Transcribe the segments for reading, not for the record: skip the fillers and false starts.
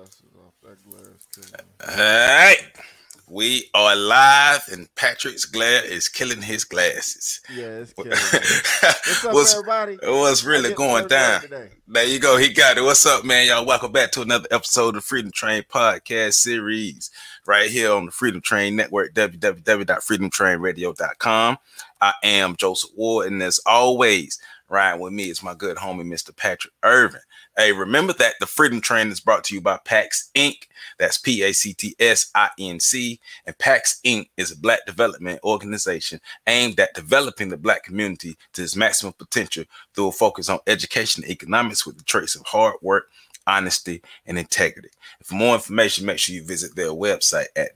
glasses off. That glass killing me. All right. We are live, and Patrick's glare is killing his glasses. Yeah, it's killing me. What's up, everybody? What's really going down? There you go. He got it. What's up, man? Y'all, welcome back to another episode of Freedom Train podcast series right here on the Freedom Train Network, www.freedomtrainradio.com. I am Joseph Ward, and as always, riding with me is my good homie, Mr. Patrick Irvin. Hey, remember that the Freedom Train is brought to you by PAX Inc. That's PACTSINC. And PAX Inc. is a Black development organization aimed at developing the Black community to its maximum potential through a focus on education and economics with the traits of hard work, honesty, and integrity. And for more information, make sure you visit their website at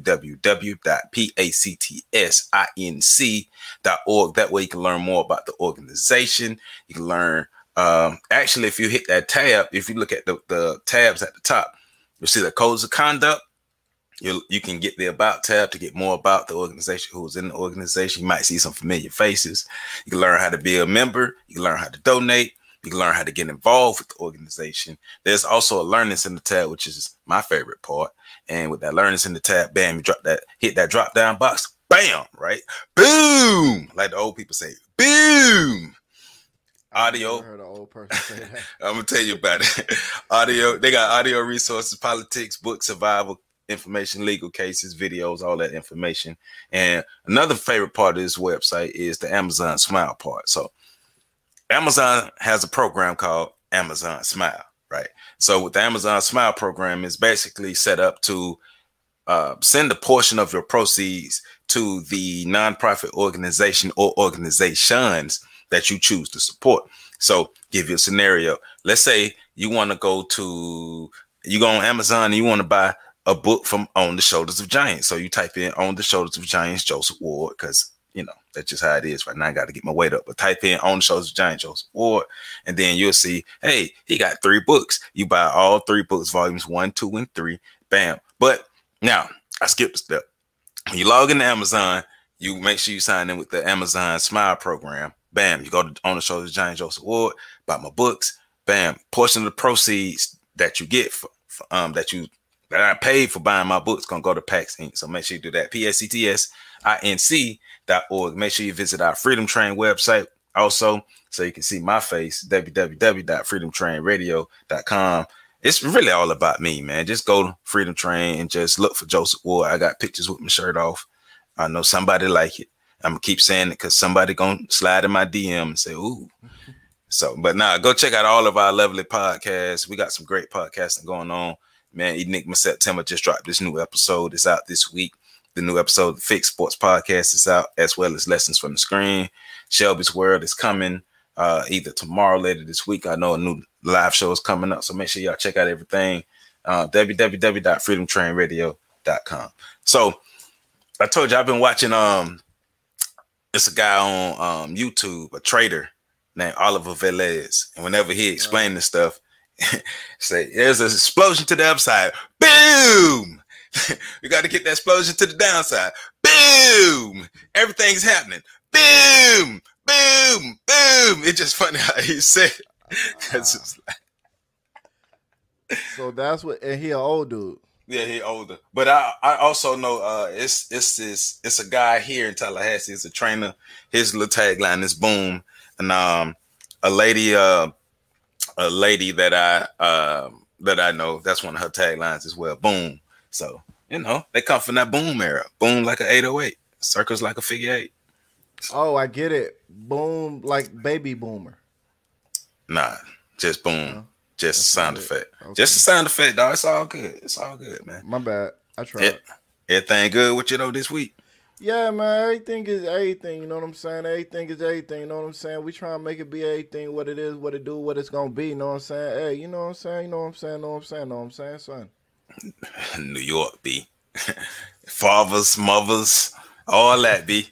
www.pactsinc.org. That way you can learn more about the organization. You can learn actually, if you hit that tab, if you look at the tabs at the top, you'll see the codes of conduct. You can get the about tab to get more about the organization, who's in the organization. You might see some familiar faces. You can learn how to be a member. You can learn how to donate. You can learn how to get involved with the organization. There's also a Learning Center tab, which is my favorite part. And with that Learning Center tab, bam, you hit that drop down box, bam, right? Boom! Like the old people say, boom! Audio. I heard an old person say that. I'm gonna tell you about it. Audio. They got audio resources, politics, books, survival information, legal cases, videos, all that information. And another favorite part of this website is the Amazon Smile part. So Amazon has a program called Amazon Smile, right? So with the Amazon Smile program, is basically set up to send a portion of your proceeds to the nonprofit organization or organizations that you choose to support. So give you a scenario. Let's say you want to go on Amazon and you want to buy a book from On the Shoulders of Giants. So you type in On the Shoulders of Giants, Joseph Ward, because that's just how it is right now. I got to get my weight up. But type in On the Shoulders of Giants, Joseph Ward, and then you'll see, hey, he got 3 books. You buy all 3 books, volumes 1, 2, and 3. Bam. But now I skipped a step. When you log into Amazon, you make sure you sign in with the Amazon Smile program. Bam, you go to On the Shoulders of Giants, Joseph Ward, buy my books. Bam, portion of the proceeds that you get that I paid for buying my books gonna go to PAX Inc. So make sure you do that. PACTSINC.org. Make sure you visit our Freedom Train website also, so you can see my face. www.freedomtrainradio.com. It's really all about me, man. Just go to Freedom Train and just look for Joseph Ward. I got pictures with my shirt off. I know somebody like it. I'm gonna keep saying it because somebody gonna slide in my DM and say, ooh. So, but nah, go check out all of our lovely podcasts. We got some great podcasting going on. Man, Enigma September just dropped this new episode. It's out this week. The new episode of the Fix Sports Podcast is out, as well as Lessons from the Screen. Shelby's World is coming either tomorrow, later this week. I know a new live show is coming up, so make sure y'all check out everything. www.freedomtrainradio.com. So I told you I've been watching it's a guy on YouTube, a trader named Oliver Velez. And whenever he explained this stuff, say there's an explosion to the upside. Boom! We got to get that explosion to the downside. Boom! Everything's happening. Boom! Boom! Boom! It's just funny how he said it. So that's what, and he an old dude. Yeah, he older. But I also know it's a guy here in Tallahassee. It's a trainer. His little tagline is boom. And a lady that I know, that's one of her taglines as well. Boom. So, they come from that boom era. Boom like an 808. Circles like a figure 8. Oh, I get it. Boom like baby boomer. Nah, just boom. Just a sound effect. Okay. Just a sound effect, dog. It's all good. It's all good, man. My bad. I tried. Everything good with you though this week? Yeah, man. Everything is everything. You know what I'm saying? Everything is everything. You know what I'm saying? We try to make it be everything, what it is, what it do, what it's gonna be. You know what I'm saying? Hey, you know what I'm saying? You know what I'm saying? Know what I'm saying? Know what I'm saying, son? New York, B. Fathers, mothers, all that, B.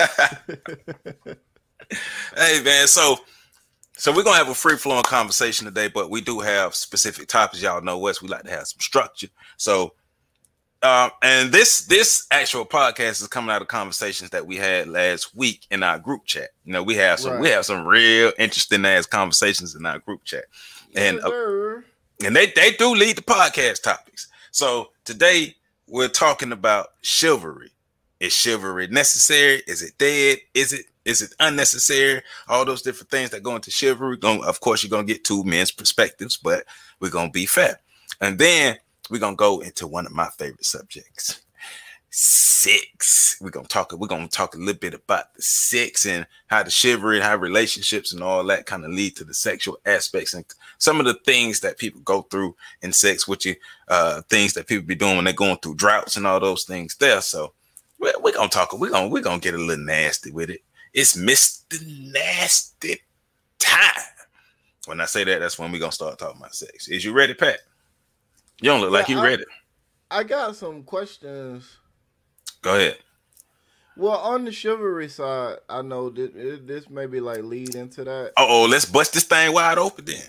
Hey, man. So we're going to have a free-flowing conversation today, but we do have specific topics. Y'all know us. We like to have some structure. So, and this actual podcast is coming out of conversations that we had last week in our group chat. We have some real interesting ass conversations in our group chat. And And they do lead the podcast topics. So today we're talking about chivalry. Is chivalry necessary? Is it dead? Is it unnecessary? All those different things that go into chivalry. Of course, you're gonna get two men's perspectives, but we're gonna be fair. And then we're gonna go into one of my favorite subjects. Sex. We're gonna talk a little bit about the sex and how the chivalry, how relationships and all that kind of lead to the sexual aspects and some of the things that people go through in sex, which things that people be doing when they're going through droughts and all those things there. So we're gonna get a little nasty with it. It's Mr. Nasty time. When I say that, that's when we're gonna start talking about sex. Is you ready, Pat? You don't look like you ready. I got some questions. Go ahead. Well, on the chivalry side, I know that this maybe like lead into that. Oh, let's bust this thing wide open then.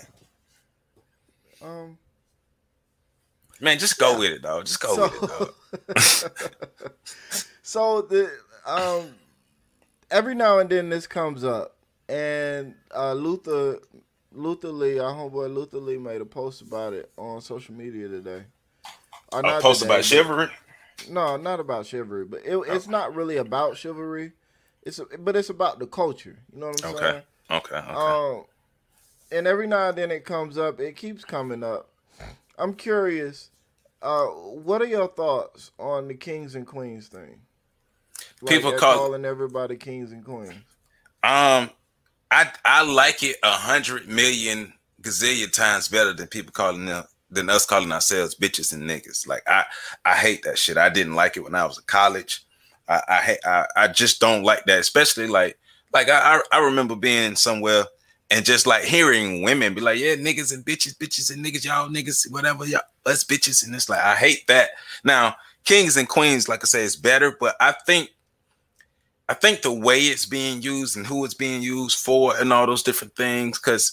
Man, just go with it, dog. Just go with it, dog. So the every now and then this comes up, and Luther Lee, our homeboy Luther Lee made a post about it on social media today. A post about chivalry? No, not about chivalry, but it's not really about chivalry. But it's about the culture. You know what I'm saying? Okay. And every now and then it comes up. It keeps coming up. I'm curious. What are your thoughts on the kings and queens thing? Like people calling everybody kings and queens. I like it 100 million gazillion times better than people calling them. Than us calling ourselves bitches and niggas. Like I hate that shit. I didn't like it when I was in college. I just don't like that. Especially like I remember being somewhere and just like hearing women be like, yeah, niggas and bitches and niggas, y'all niggas, whatever, y'all, us bitches. And it's like, I hate that. Now, kings and queens, like I say, is better, but I think the way it's being used and who it's being used for and all those different things, because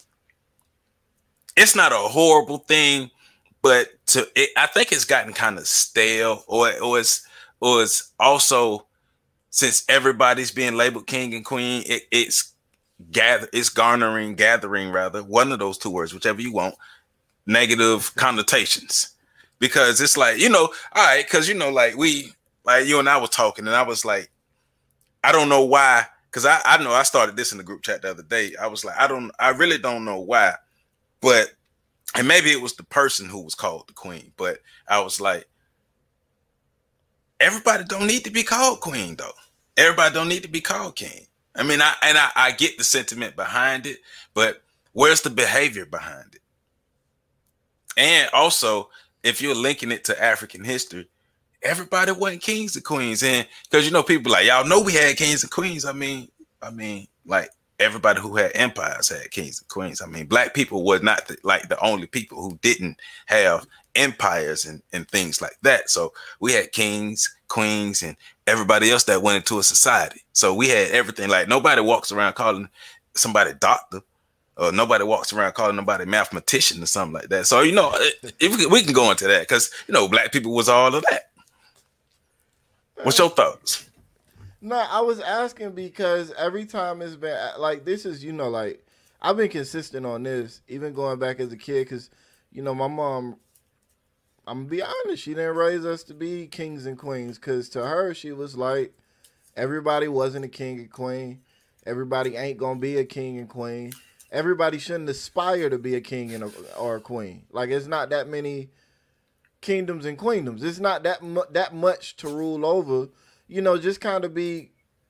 it's not a horrible thing, but I think it's gotten kind of stale, or it's also, since everybody's being labeled king and queen, it's gathering one of those two words, whichever you want, negative connotations, because it's like, all right, because like you and I was talking, and I was like, I don't know why, because I know I started this in the group chat the other day. I was like, I really don't know why. But, and maybe it was the person who was called the queen, but I was like, everybody don't need to be called queen, though. Everybody don't need to be called king. I mean, I get the sentiment behind it, but where's the behavior behind it? And also, if you're linking it to African history, everybody wasn't kings and queens. And because, people like, y'all know we had kings and queens. I mean, like, everybody who had empires had kings and queens. I mean, black people were not the only people who didn't have empires and things like that. So we had kings, queens, and everybody else that went into a society. So we had everything. Like, nobody walks around calling somebody doctor, or nobody walks around calling nobody mathematician or something like that. So, if we can go into that, because, black people was all of that. What's your thoughts? No, I was asking because every time it's been like, this is, like, I've been consistent on this, even going back as a kid, because, my mom, I'm going to be honest, she didn't raise us to be kings and queens, because to her, she was like, everybody wasn't a king and queen. Everybody ain't going to be a king and queen. Everybody shouldn't aspire to be a king or a queen. Like, it's not that many kingdoms and queendoms. It's not that much to rule over. Just kind of be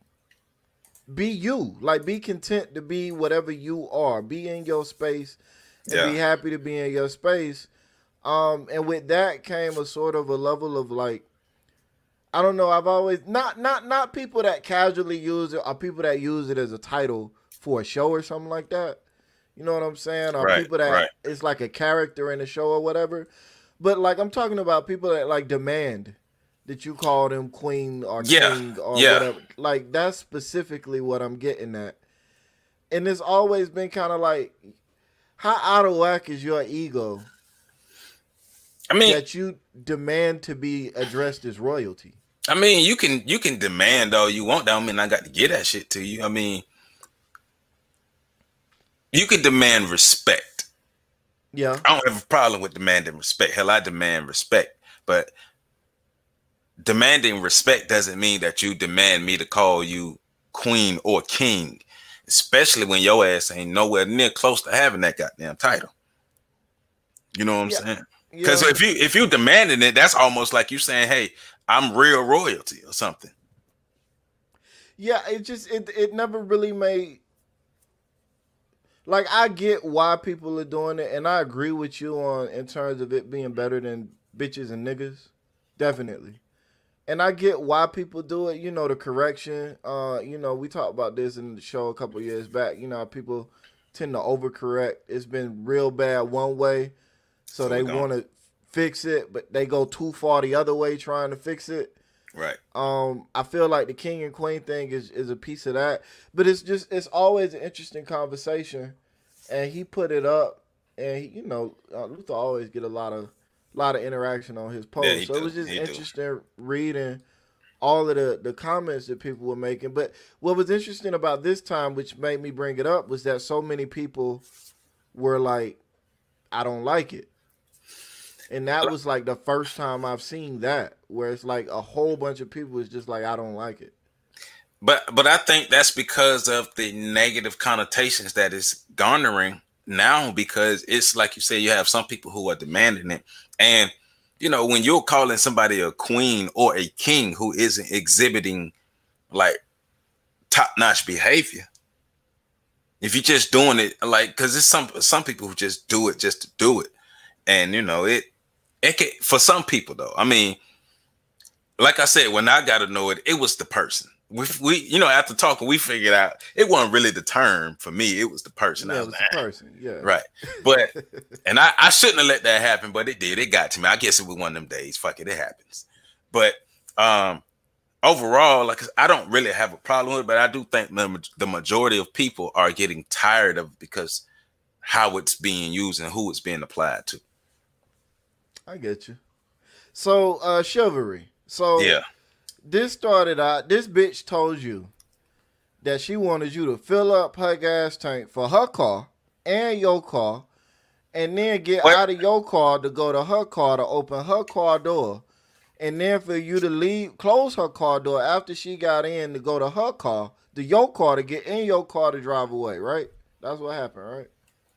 you. Like, be content to be whatever you are. Be in your space and be happy to be in your space. And with that came a sort of a level of, like, I don't know, I've always not people that casually use it, or people that use it as a title for a show or something like that. You know what I'm saying? Or people that it's like a character in a show or whatever. But, like, I'm talking about people that, like, demand that you call them queen or king or whatever. Like, that's specifically what I'm getting at. And it's always been kind of like, how out of whack is your ego? I mean, that you demand to be addressed as royalty. I mean, you can demand all you want. That don't mean I got to get that shit to you. I mean, you can demand respect. Yeah. I don't have a problem with demanding respect. Hell, I demand respect. But demanding respect doesn't mean that you demand me to call you queen or king, especially when your ass ain't nowhere near close to having that goddamn title. You know what I'm saying? Because if you demanding it, that's almost like you saying, "Hey, I'm real royalty" or something. Yeah, it never really made. Like, I get why people are doing it, and I agree with you on in terms of it being better than bitches and niggas, definitely. And I get why people do it. You know, the correction. We talked about this in the show a couple years back. You know, people tend to overcorrect. It's been real bad one way, so they want to fix it, but they go too far the other way trying to fix it. Right. I feel like the king and queen thing is a piece of that, but it's always an interesting conversation, and he put it up, and Luther always get a lot of interaction on his post, so it was just interesting reading all of the comments that people were making. But what was interesting about this time, which made me bring it up, was that so many people were like, "I don't like it." And that was like the first time I've seen that, where it's like a whole bunch of people is just like, "I don't like it." But I think that's because of the negative connotations that it's garnering now, because it's like you say, you have some people who are demanding it. And, when you're calling somebody a queen or a king who isn't exhibiting like top-notch behavior, if you're just doing it like, because it's some people who just do it just to do it. And, it can, for some people though, I mean, like I said, when I got to know it, it was the person. We after talking, we figured out it wasn't really the term for me. It was the person. Yeah, it was the person. Yeah. Right. But, and I shouldn't have let that happen, but it did. It got to me. I guess it was one of them days. Fuck it. It happens. But overall, like, I don't really have a problem with it, but I do think the majority of people are getting tired of it because how it's being used and who it's being applied to. I get you. So, chivalry. So, yeah. This started out, this bitch told you that she wanted you to fill up her gas tank for her car and your car, and then get out of your car to go to her car to open her car door, and then for you to close her car door after she got in to go to her car, to your car, to get in your car to drive away, right? That's what happened, right?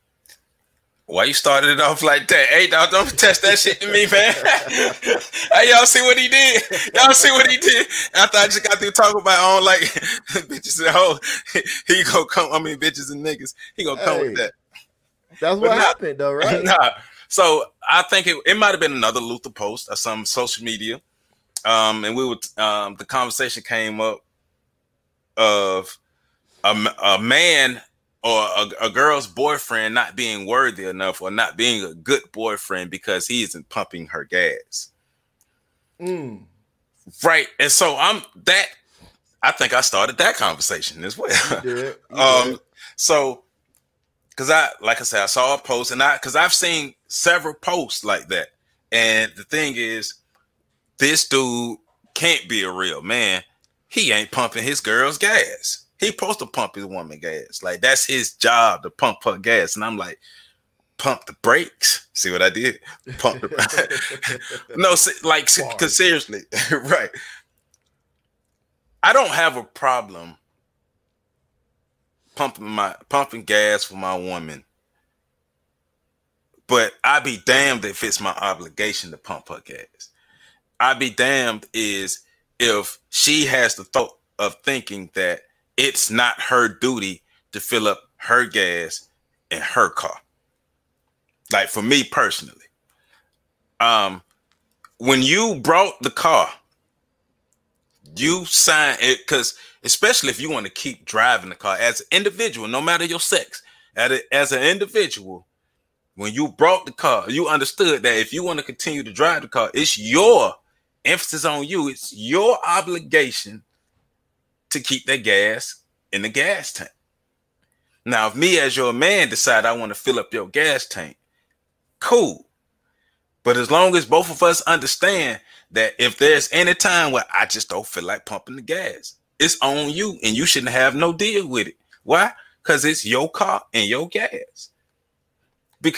Why you started it off like that? Hey, dog, don't test that shit to me, man. Hey, y'all see what he did? Y'all see what he did? After I just got through talking about I don't like bitches and hoes, he gonna come. I mean, bitches and niggas. He gonna come with that. That's what happened, though, right? Nah. So I think it might have been another Luther post or some social media, and we would the conversation came up of a man or a girl's boyfriend not being worthy enough or not being a good boyfriend because he isn't pumping her gas. Right. And so I think I started that conversation as well. You did. So, because like I said, I saw a post because I've seen several posts like that. And the thing is, this dude can't be a real man. He ain't pumping his girl's gas. He supposed to pump his woman gas. Like, that's his job, to pump her gas. And I'm like, pump the brakes. See what I did? Pump the No, like, because seriously, right. I don't have a problem pumping gas for my woman. But I'd be damned if it's my obligation to pump her gas. I'd be damned if she has the thought of thinking that it's not her duty to fill up her gas in her car. Like, for me personally, when you brought the car, you signed it, because especially if you want to keep driving the car as an individual, no matter your sex, as an individual, when you brought the car, you understood that if you want to continue to drive the car, it's your emphasis on you. It's your obligation to keep that gas in the gas tank. Now, if me as your man decide I want to fill up your gas tank, cool. But as long as both of us understand that if there's any time where I just don't feel like pumping the gas, it's on you, and you shouldn't have no deal with it. Why? Because it's your car and your gas. Because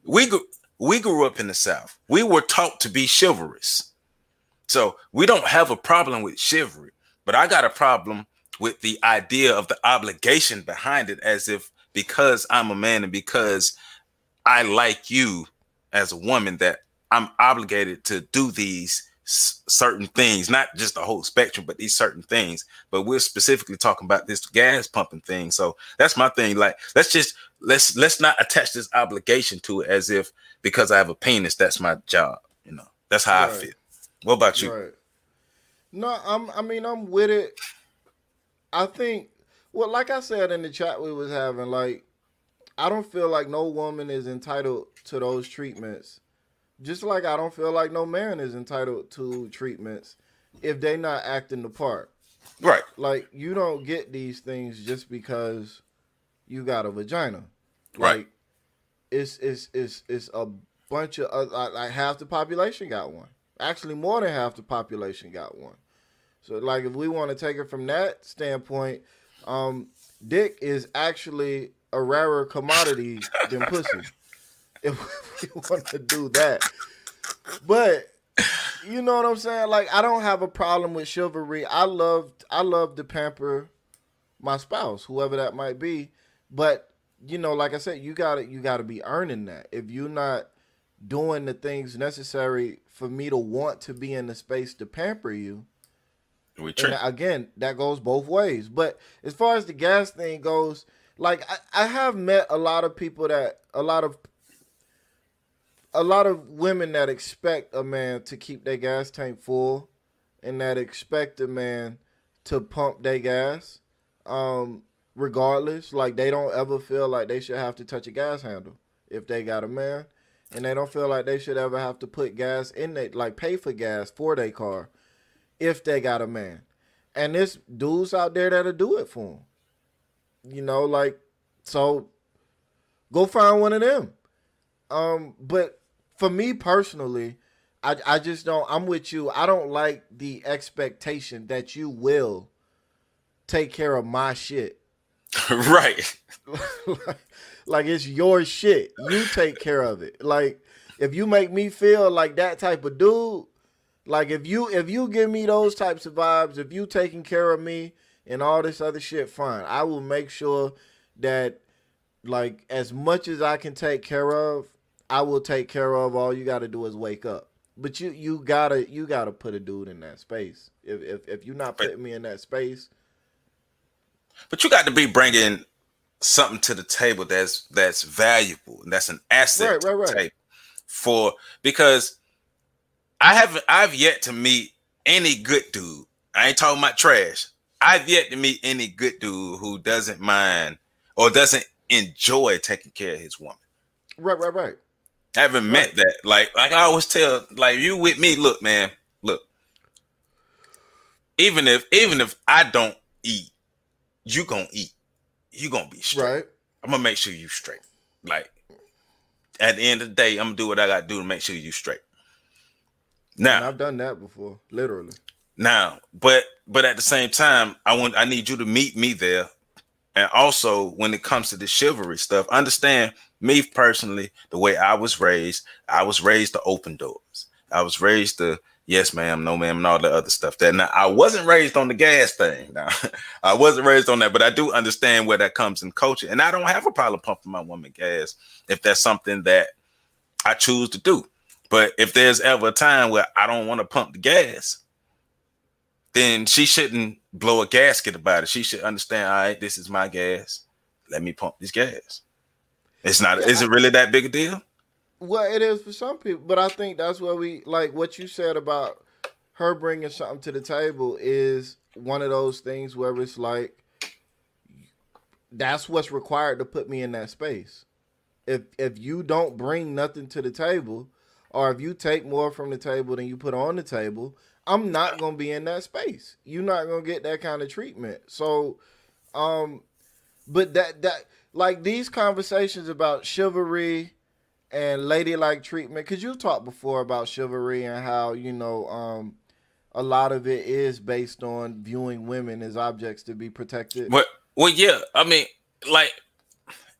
we grew up in the South. We were taught to be chivalrous. So we don't have a problem with chivalry, but I got a problem with the idea of the obligation behind it, as if because I'm a man and because I like you as a woman that I'm obligated to do these certain things, not just the whole spectrum, but these certain things. But we're specifically talking about this gas pumping thing. So that's my thing. Like, let's not attach this obligation to it as if because I have a penis, that's my job. You know, that's how I feel. What about you? Right. No, I'm with it. I think, well, like I said in the chat we was having, like, I don't feel like no woman is entitled to those treatments. Just like I don't feel like no man is entitled to treatments if they not acting the part. Right. Like, you don't get these things just because you got a vagina. Right. Like, it's a bunch of like half the population got one. Actually, more than half the population got one. So, like, if we want to take it from that standpoint, dick is actually a rarer commodity than pussy. If we want to do that. But you know what I'm saying? Like, I don't have a problem with chivalry. I love to pamper my spouse, whoever that might be. But, you know, like I said, you gotta be earning that. If you're not doing the things necessary for me to want to be in the space to pamper you, and again, that goes both ways. But as far as the gas thing goes, like, I have met a lot of people a lot of women that expect a man to keep their gas tank full and that expect a man to pump their gas regardless. Like, they don't ever feel like they should have to touch a gas handle if they got a man. And they don't feel like they should ever have to put gas in their, like, pay for gas for their car if they got a man. And there's dudes out there that'll do it for them. You know, like, so go find one of them. But for me personally, I just don't, I'm with you. I don't like the expectation that you will take care of my shit. Right. Like it's your shit. You take care of it. Like, if you make me feel like that type of dude, like if you give me those types of vibes, if you taking care of me and all this other shit, fine. I will make sure that, like, as much as I can take care of, I will take care of. All you got to do is wake up. But you gotta put a dude in that space. If you're not putting me in that space, but you got to be bringing something to the table that's valuable and that's an asset to the table. Because I've yet to meet any good dude. I ain't talking about trash. I've yet to meet any good dude who doesn't mind or doesn't enjoy taking care of his woman. Right. I haven't met that. Like I always tell, like, you with me, look, man, look. Even if I don't eat, you gonna eat. You gonna be straight. Right. I'm gonna make sure you straight. Like, at the end of the day, I'm gonna do what I gotta do to make sure you straight. Now, and I've done that before, literally. Now, but at the same time, I need you to meet me there. And also, when it comes to the chivalry stuff, understand me personally, the way I was raised to open doors. I was raised to yes, ma'am, no, ma'am, and all the other stuff. Now, I wasn't raised on the gas thing. Now, I wasn't raised on that, but I do understand where that comes in culture. And I don't have a problem pumping my woman gas if that's something that I choose to do. But if there's ever a time where I don't want to pump the gas, then she shouldn't blow a gasket about it. She should understand, all right, this is my gas. Let me pump this gas. It's not, is it really that big a deal? Well, it is for some people, but I think that's where we, like what you said about her bringing something to the table is one of those things where it's like, that's what's required to put me in that space. If you don't bring nothing to the table, or if you take more from the table than you put on the table, I'm not going to be in that space. You're not going to get that kind of treatment. So, but that like these conversations about chivalry and ladylike treatment, because you talked before about chivalry and how, you know, a lot of it is based on viewing women as objects to be protected. Well, yeah. I mean, like,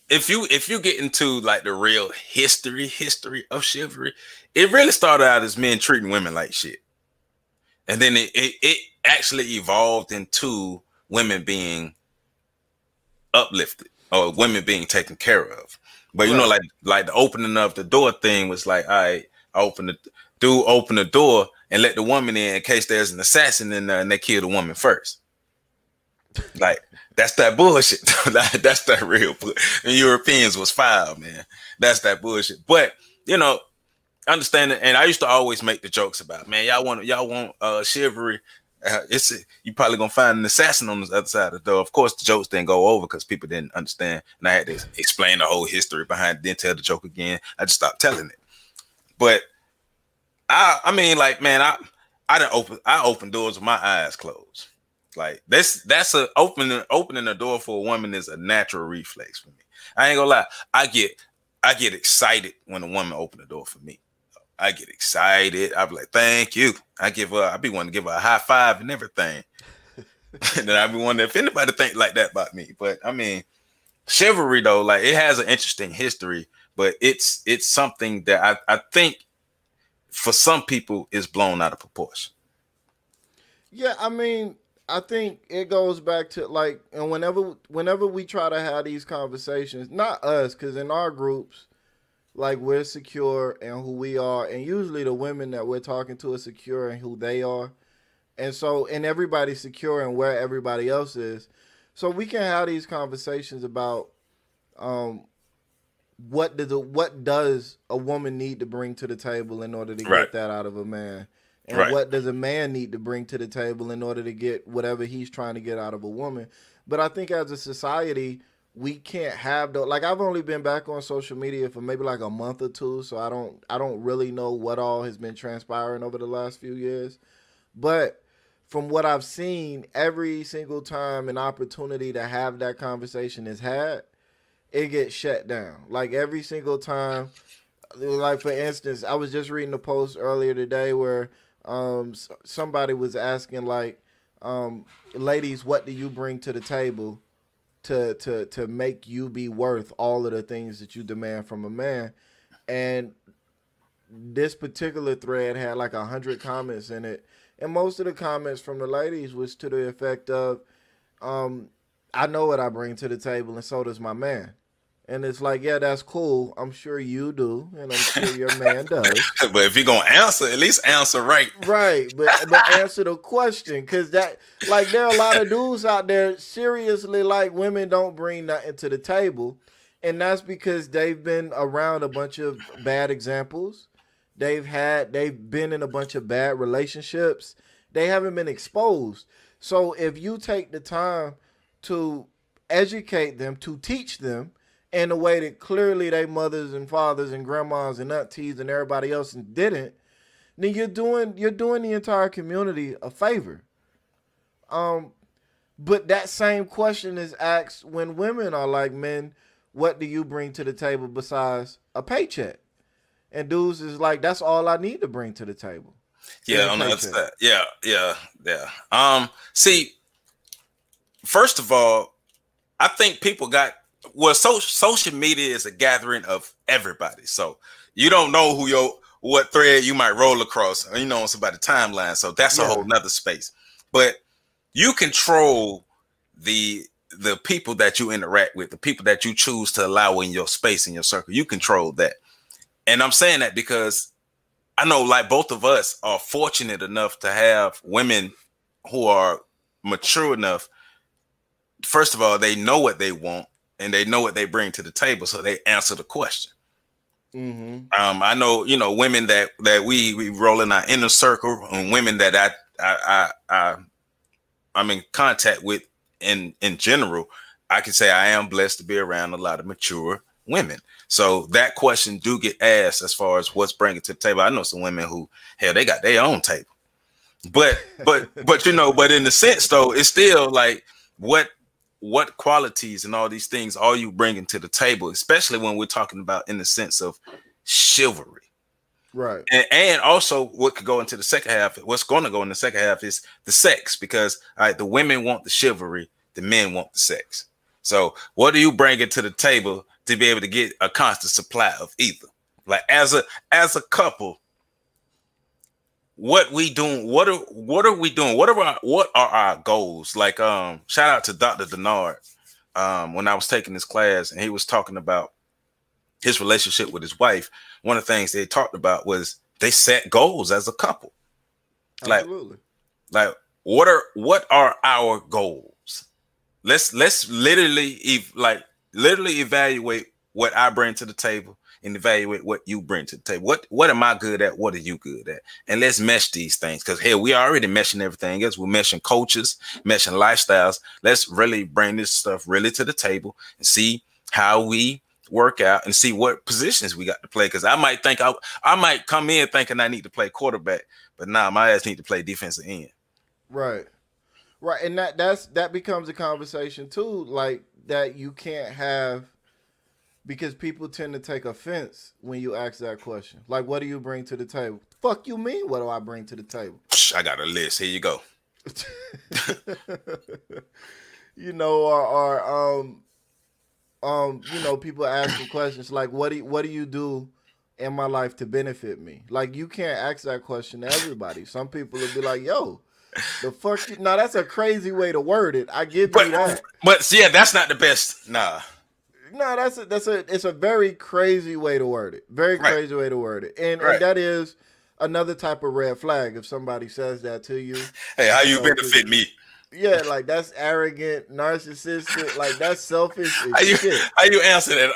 if you get into like the real history of chivalry, it really started out as men treating women like shit, and then it actually evolved into women being uplifted or women being taken care of. But you know, like the opening of the door thing was like, all right, open the door and let the woman in case there's an assassin in there and they kill the woman first. Like, that's that bullshit. That's that real. And Europeans was foul, man. That's that bullshit. But you know, understand it. And I used to always make the jokes about, man, y'all want chivalry. You probably gonna find an assassin on the other side of the door. Of course, the jokes didn't go over because people didn't understand, and I had to explain the whole history behind it. Then tell the joke again. I just stopped telling it. But I mean, like, man, I open doors with my eyes closed. Like that's opening the door for a woman is a natural reflex for me. I ain't gonna lie. I get excited when a woman open the door for me. I get excited. I be like, thank you. I be wanting to give her a high five and everything. And then I be wondering if anybody think like that about me. But I mean, chivalry though, like it has an interesting history, but it's something that I think for some people is blown out of proportion. Yeah, I mean, I think it goes back to like, and whenever we try to have these conversations, not us, because in our groups, like we're secure in who we are, and usually the women that we're talking to are secure in who they are, and everybody's secure in where everybody else is, so we can have these conversations about what does a woman need to bring to the table in order to get that out of a man. And what does a man need to bring to the table in order to get whatever he's trying to get out of a woman? But I think as a society, we can't have like I've only been back on social media for maybe like a month or two, so I don't really know what all has been transpiring over the last few years. But from what I've seen, every single time an opportunity to have that conversation is had, it gets shut down. Like every single time, like for instance, I was just reading a post earlier today where somebody was asking like, ladies, what do you bring to the table to make you be worth all of the things that you demand from a man? And this particular thread had like 100 comments in it, and most of the comments from the ladies was to the effect of, I know what I bring to the table, and so does my man. And it's like, yeah, that's cool. I'm sure you do, and I'm sure your man does. But if you're gonna answer, at least answer right. Right, but answer the question, because that, like, there are a lot of dudes out there seriously like women don't bring nothing to the table, and that's because they've been around a bunch of bad examples. They've been in a bunch of bad relationships. They haven't been exposed. So if you take the time to educate them, to teach them, in a way that clearly they mothers and fathers and grandmas and aunties and everybody else didn't, then you're doing the entire community a favor. But that same question is asked when women are like, men, what do you bring to the table besides a paycheck? And dudes is like, that's all I need to bring to the table. Yeah, on the other side. Yeah. See, first of all, I think people got, well, social media is a gathering of everybody. So you don't know what thread you might roll across, you know, on somebody's timeline. So that's a whole nother space. But you control the people that you interact with, the people that you choose to allow in your space, in your circle. You control that. And I'm saying that because I know, like, both of us are fortunate enough to have women who are mature enough. First of all, they know what they want. And they know what they bring to the table, so they answer the question. Mm-hmm. I know, you know, women that we roll in our inner circle, and women that I'm in contact with in general. I can say I am blessed to be around a lot of mature women. So that question do get asked as far as what's bringing to the table. I know some women who, hell, they got their own table, but you know, but in the sense though, it's still like what qualities and all these things are you bringing to the table, especially when we're talking about in the sense of chivalry, right? And also what could go into the second half, what's going to go in the second half is the sex, because the women want the chivalry, the men want the sex. So what are you bringing to the table to be able to get a constant supply of either. Like as a couple, what we doing? What are we doing? What are our goals? Like shout out to Dr. Denard. When I was taking this class and he was talking about his relationship with his wife, one of the things they talked about was they set goals as a couple. Absolutely. Like what are our goals? Let's literally evaluate what I bring to the table and evaluate what you bring to the table. What am I good at? What are you good at? And let's mesh these things, because here we are already meshing everything else. We're meshing coaches, meshing lifestyles. Let's really bring this stuff really to the table and see how we work out and see what positions we got to play. Because I might think I might come in thinking I need to play quarterback, but nah, my ass need to play defensive end. Right. And that becomes a conversation too, like that you can't have, because people tend to take offense when you ask that question. Like, what do you bring to the table? Fuck you mean, what do I bring to the table? I got a list. Here you go. You know, or you know, people asking questions like, what do you do in my life to benefit me? Like, you can't ask that question to everybody. Some people will be like, yo, the fuck you. Now that's a crazy way to word it. I give you that. But yeah, that's not the best. Nah. No, it's a very crazy way to word it. Very crazy way to word it. And that is another type of red flag if somebody says that to you. Hey, how you benefit me? Yeah, like that's arrogant, narcissistic, like that's selfish. How you answer that?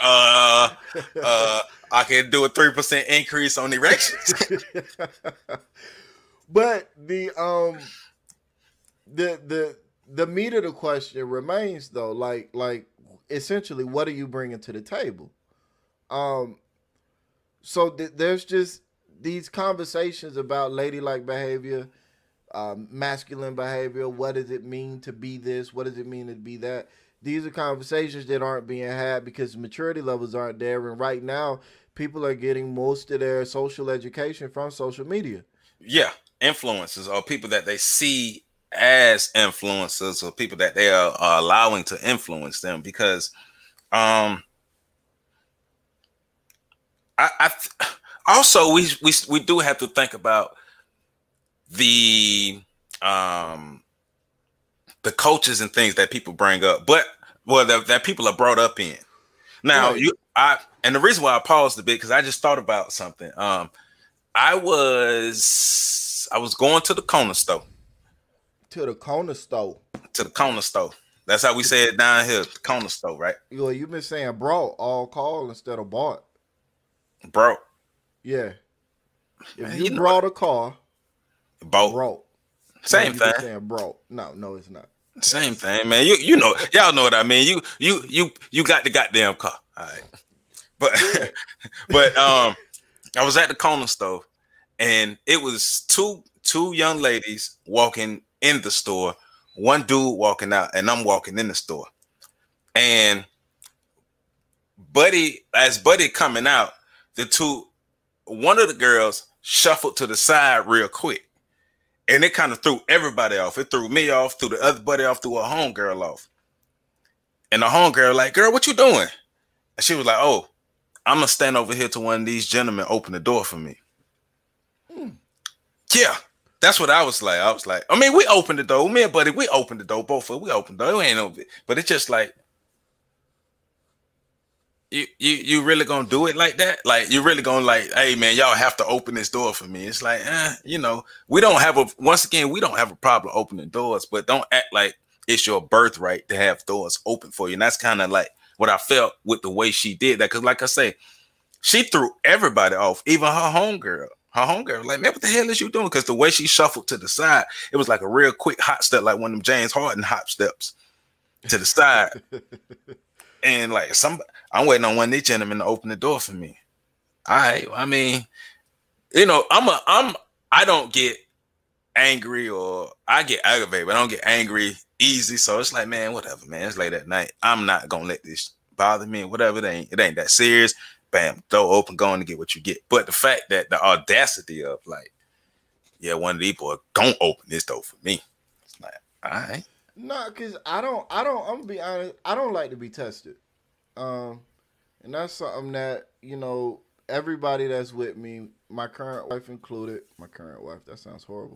I can do a 3% increase on erections. But the meat of the question remains though, like essentially, what are you bringing to the table? So there's just these conversations about ladylike behavior, masculine behavior. What does it mean to be this? What does it mean to be that? These are conversations that aren't being had because maturity levels aren't there. And right now, people are getting most of their social education from social media. Yeah, influencers or people that they see as influencers or people that they are allowing to influence them, because I also we do have to think about the coaches and things that people bring up, but that people are brought up in. Now and the reason why I paused a bit, because I just thought about something. I was going to the corner store. To the corner store. To the corner store. That's how we say it down here. The corner store, right? Yo, you've been saying brought all call instead of bought. Brought. Yeah. If you brought a car, brought. Same thing. Saying brought. No, it's not. Same thing, man. You know, y'all know what I mean. You got the goddamn car. All right. But I was at the corner store and it was two young ladies walking in the store, one dude walking out, and I'm walking in the store. And Buddy coming out, one of the girls shuffled to the side real quick. And it kind of threw everybody off. It threw me off, threw the other buddy off, threw a homegirl off. And the homegirl like, girl, what you doing? And she was like, oh, I'm going to stand over here till one of these gentlemen open the door for me. Yeah, that's what I was like. I mean, we opened the door. Me and Buddy, we opened the door. Both of us, we opened the door. It ain't no, but it's just like, you really gonna do it like that? Like, you really gonna like, hey man, y'all have to open this door for me. It's like, you know, we don't have a problem opening doors, but don't act like it's your birthright to have doors open for you. And that's kind of like what I felt with the way she did that. Cause like I say, she threw everybody off, even her homegirl. Like, man, what the hell is you doing? Because the way she shuffled to the side, it was like a real quick hot step, like one of them James Harden hop steps to the side. And like I'm waiting on one of these gentlemen to open the door for me. All right. I mean, you know, I don't get angry, or I get aggravated, but I don't get angry easy. So it's like, man, whatever, man. It's late at night. I'm not gonna let this bother me. Whatever. It ain't that serious. Bam, door open, going to get what you get. But the fact that the audacity of like, yeah, one of these boys gonna open this door for me. It's like, all right. No, because I'm gonna be honest, I don't like to be tested. And And that's something that, everybody that's with me, my current wife included, that sounds horrible.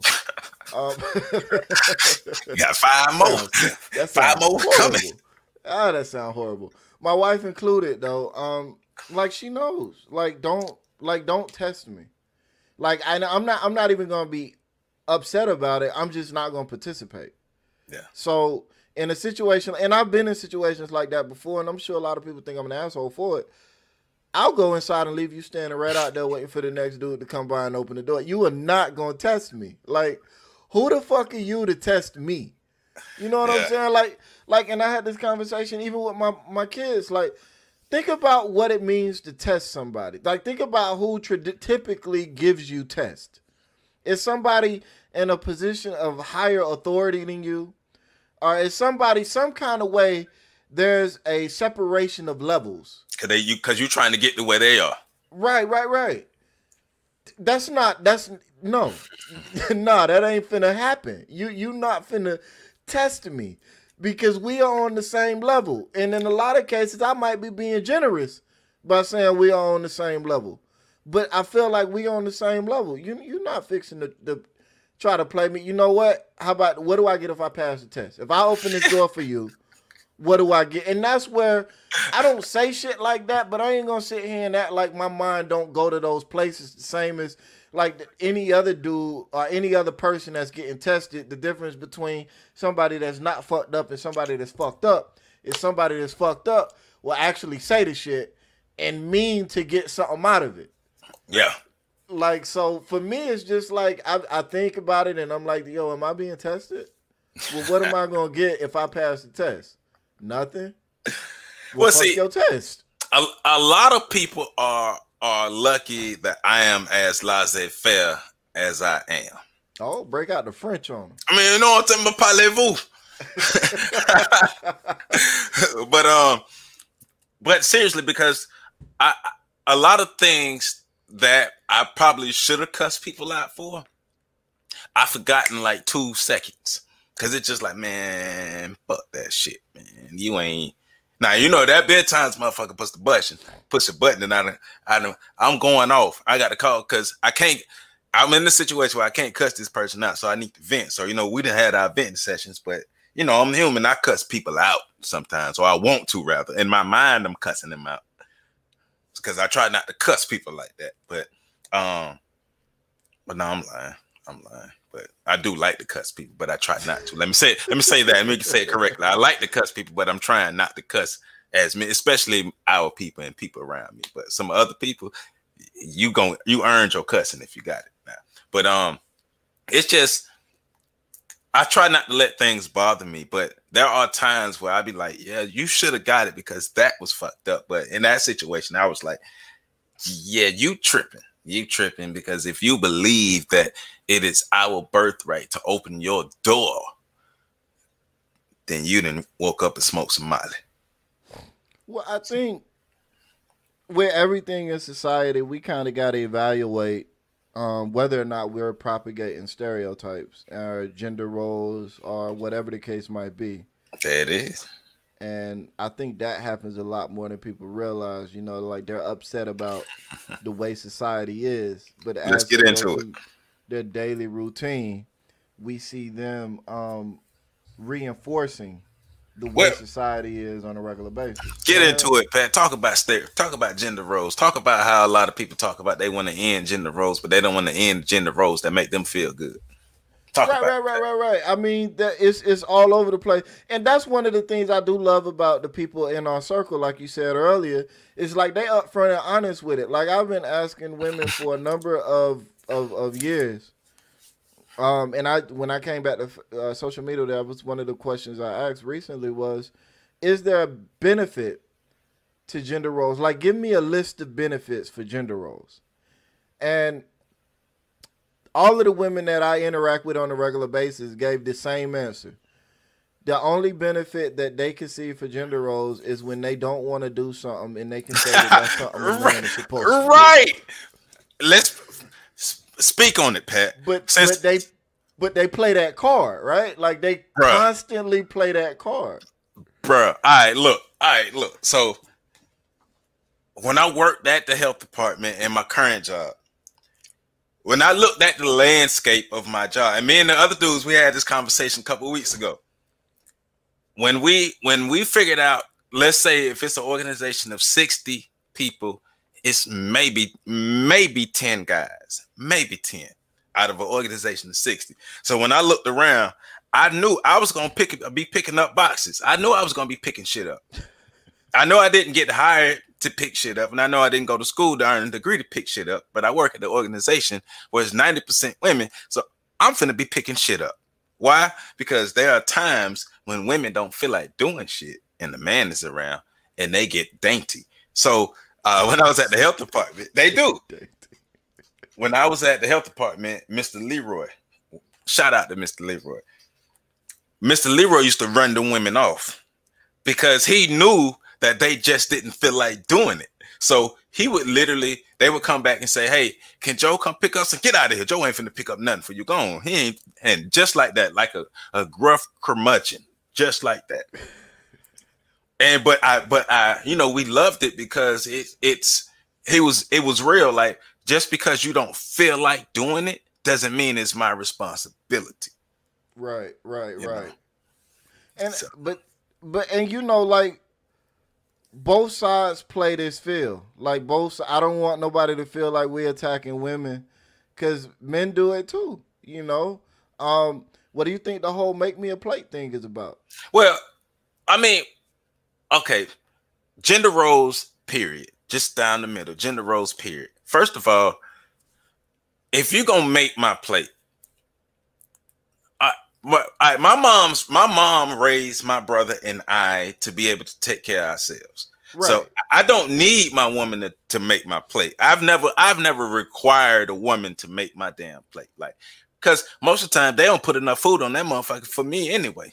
You got 5 more. That 5 more coming. Ah, that sounds horrible. My wife included though. Like she knows. Don't test me. Like I'm not even gonna be upset about it. I'm just not gonna participate. Yeah. So in a situation, and I've been in situations like that before, and I'm sure a lot of people think I'm an asshole for it. I'll go inside and leave you standing right out there waiting for the next dude to come by and open the door. You are not gonna test me. Like, who the fuck are you to test me? You know what I'm saying? Like, and I had this conversation even with my kids. Like, think about what it means to test somebody. Like, think about who typically gives you test. Is somebody in a position of higher authority than you? Or is somebody some kind of way there's a separation of levels? Because you're trying to get to where they are. Right. No, that ain't finna happen. You not finna test me because we are on the same level. And in a lot of cases, I might be being generous by saying we are on the same level. But I feel like we on the same level. You're not fixing to try to play me. You know what? What do I get if I pass the test? If I open this door for you, what do I get? And that's where I don't say shit like that, but I ain't gonna sit here and act like my mind don't go to those places the same as like any other dude or any other person that's getting tested. The difference between somebody that's not fucked up and somebody that's fucked up is somebody that's fucked up will actually say the shit and mean to get something out of it. Yeah. Like, so for me, it's just like I think about it and I'm like, yo, am I being tested? Well, what am I gonna get if I pass the test? Nothing. Well, see, your test. A lot of people are lucky that I am as laissez-faire as I am. Oh, break out the French on them. I mean, you know what I'm parlez-vous. But seriously, because a lot of things that I probably should have cussed people out for, I've forgotten like 2 seconds. Cause it's just like, man, fuck that shit, man. You ain't now. You know that bedtime's motherfucker push a button, and I'm going off. I got to call because I can't. I'm in a situation where I can't cuss this person out, so I need to vent. So we done had our venting sessions, but I'm human. I cuss people out sometimes, or I want to rather. In my mind, I'm cussing them out because I try not to cuss people like that. But no, I'm lying. But I do like to cuss people, but I try not to. Let me say that. Let me say it correctly. I like to cuss people, but I'm trying not to cuss as me, especially our people and people around me. But some other people, you earned your cussing if you got it now. But it's just I try not to let things bother me. But there are times where I be like, yeah, you should have got it because that was fucked up. But in that situation, I was like, yeah, you tripping. You tripping because if you believe that it is our birthright to open your door, then you didn't woke up and smoked some Molly. Well, I think with everything in society, we kind of got to evaluate whether or not we're propagating stereotypes or gender roles or whatever the case might be. There it is. And I think that happens a lot more than people realize, like they're upset about the way society is. But let's get into it. Their daily routine, we see them reinforcing the way society is on a regular basis. Get into it, Pat. Talk about gender roles. Talk about how a lot of people talk about they want to end gender roles, but they don't want to end gender roles that make them feel good. Right. I mean, it's all over the place. And that's one of the things I do love about the people in our circle, like you said earlier, is like they upfront and honest with it. Like I've been asking women for a number of years. And when I came back to social media, that was one of the questions I asked recently was, is there a benefit to gender roles? Like, give me a list of benefits for gender roles. And all of the women that I interact with on a regular basis gave the same answer. The only benefit that they can see for gender roles is when they don't want to do something and they can say that that's something a man is supposed to do. Right. Let's speak on it, Pat. But they play that card, right? Like they constantly play that card. Bruh. All right, look. So when I worked at the health department in my current job, when I looked at the landscape of my job, and me and the other dudes, we had this conversation a couple of weeks ago. When we figured out, let's say if it's an organization of 60 people, it's maybe 10 guys, maybe 10 out of an organization of 60. So when I looked around, I knew I was gonna be picking up boxes. I knew I was gonna be picking shit up. I know I didn't get hired to pick shit up, and I know I didn't go to school to earn a degree to pick shit up, but I work at the organization where it's 90% women, so I'm finna be picking shit up. Why? Because there are times when women don't feel like doing shit, and the man is around, and they get dainty. So when I was at the health department, they do. When I was at the health department, Mr. Leroy, shout out to Mr. Leroy. Mr. Leroy used to run the women off because he knew that they just didn't feel like doing it. So he would they would come back and say, hey, can Joe come pick us and get out of here? Joe ain't finna pick up nothing for you. Go on. He ain't, and just like that, like a gruff curmudgeon, just like that. And but I, we loved it because it was real. Like, just because you don't feel like doing it doesn't mean it's my responsibility. Right. And so. but like, both sides play this field. Like, I don't want nobody to feel like we're attacking women, because men do it too. What do you think the whole "make me a plate" thing is about? Well, I mean, okay, gender roles, period. Just down the middle, gender roles, period. First of all, if you're gonna make my plate, my mom raised my brother and I to be able to take care of ourselves. Right. So I don't need my woman to make my plate. I've never required a woman to make my damn plate, like, because most of the time they don't put enough food on that motherfucker for me anyway.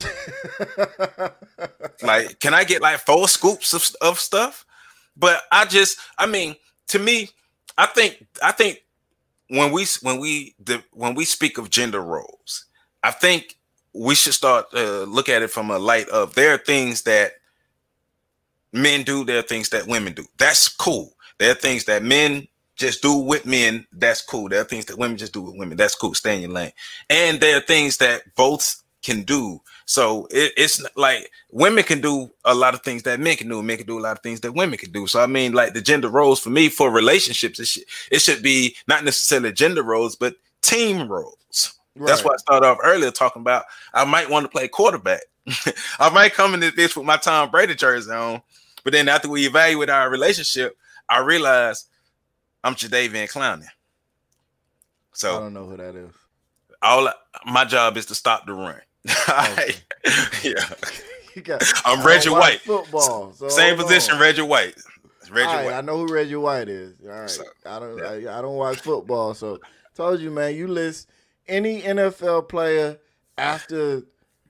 Like, can I get like 4 scoops of stuff? But to me, I think when we speak of gender roles, I think we should start look at it from a light of, there are things that men do, there are things that women do. That's cool. There are things that men just do with men. That's cool. There are things that women just do with women. That's cool. Stay in your lane. And there are things that both can do. So it's like, women can do a lot of things that men can do, and men can do a lot of things that women can do. So I mean, like, the gender roles for me for relationships, it should be not necessarily gender roles, but team roles. Right. That's why I started off earlier talking about I might want to play quarterback. I might come in this bitch with my Tom Brady jersey on, but then after we evaluate our relationship, I realized I'm Jadeveon Clowney. So I don't know who that is. My job is to stop the run. Okay. Yeah. I'm Reggie White. Football. So same position, Reggie White. White. I know who Reggie White is. All right. So, I don't watch football, so told you, man. You list any NFL player after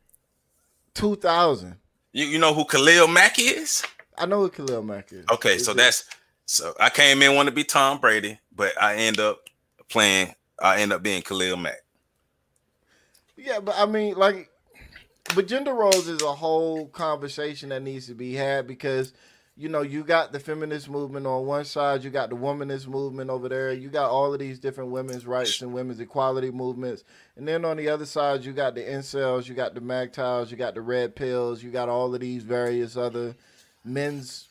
2000. You know who Khalil Mack is? I know who Khalil Mack is. Okay, so I came in wanting to be Tom Brady, but I end up being Khalil Mack. Yeah, but I mean, but gender roles is a whole conversation that needs to be had, because, you got the feminist movement on one side, you got the womanist movement over there, you got all of these different women's rights and women's equality movements, and then on the other side, you got the incels, you got the MAGTOWs, you got the red pills, you got all of these various other men's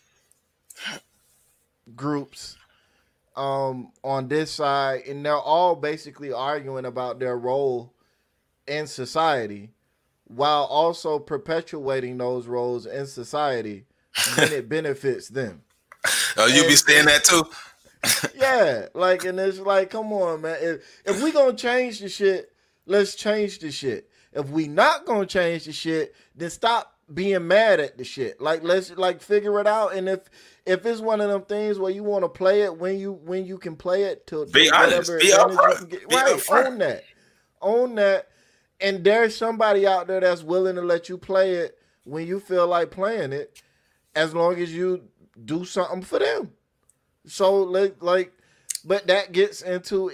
groups on this side, and they're all basically arguing about their role in society, while also perpetuating those roles in society when it benefits them. Oh, you be saying that too? Yeah, and it's like, come on, man. If we gonna change the shit, let's change the shit. If we not gonna change the shit, then stop being mad at the shit. Let's figure it out. And if it's one of them things where you want to play it when you can play it to be honest, be upfront, right? Own that. And there's somebody out there that's willing to let you play it when you feel like playing it, as long as you do something for them. So but that gets into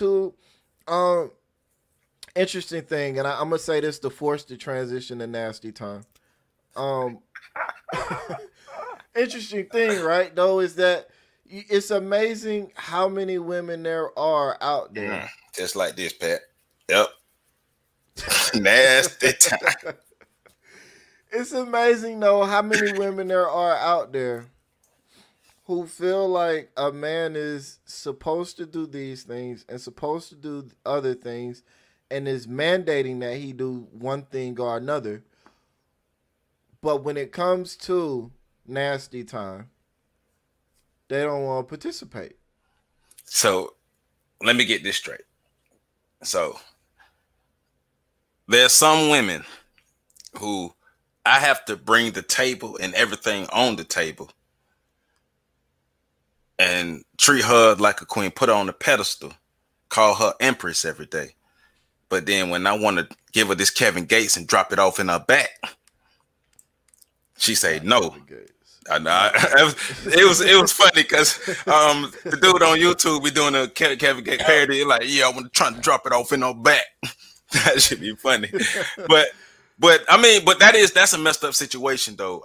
interesting thing, and I'm gonna say this to force the transition to nasty time. interesting thing, right? Though, is that it's amazing how many women there are out there. Just like this, Pat. Yep. Nasty time. It's amazing though how many women there are out there who feel like a man is supposed to do these things and supposed to do other things and is mandating that he do one thing or another. But when it comes to nasty time, they don't want to participate. So let me get this straight. So there's some women who I have to bring the table and everything on the table and treat her like a queen, put her on a pedestal, call her empress every day. But then when I want to give her this Kevin Gates and drop it off in her back, she say no. I know. It was funny because the dude on YouTube be doing a Kevin Gates parody, like, yeah, I want to try to drop it off in her back. That should be funny. But I mean, but that's a messed up situation though.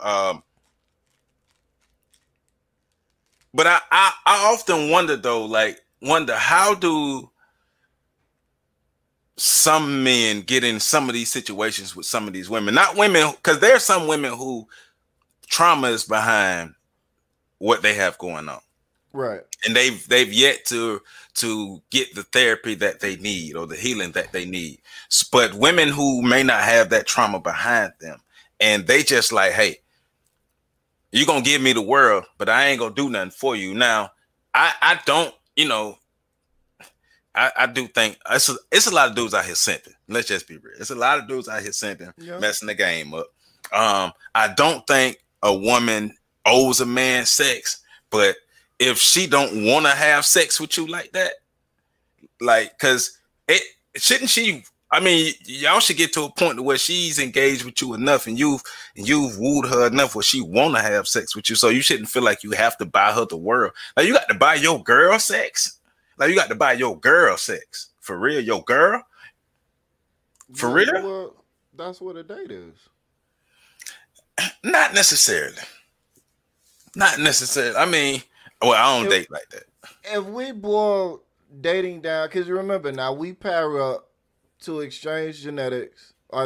But I often wonder though, how do some men get in some of these situations with some of these women? Not women, because there are some women who trauma is behind what they have going on. Right. And they've yet to get the therapy that they need or the healing that they need. But women who may not have that trauma behind them, and they just like, hey, you're gonna give me the world, but I ain't gonna do nothing for you. Now, I don't, I do think it's a lot of dudes out here simping. Let's just be real. It's a lot of dudes out here simping, messing the game up. I don't think a woman owes a man sex, but if she don't want to have sex with you like that, like, cause shouldn't she? I mean, y'all should get to a point where she's engaged with you enough, and you've wooed her enough where she want to have sex with you. So you shouldn't feel like you have to buy her the world. Like, you got to buy your girl sex. Like, you got to buy your girl sex for real. Your girl, for real. Well, that's what a date is. Not necessarily. Not necessarily. I mean, well, I don't date like that. If we boil dating down, because remember now, we pair up to exchange genetics, or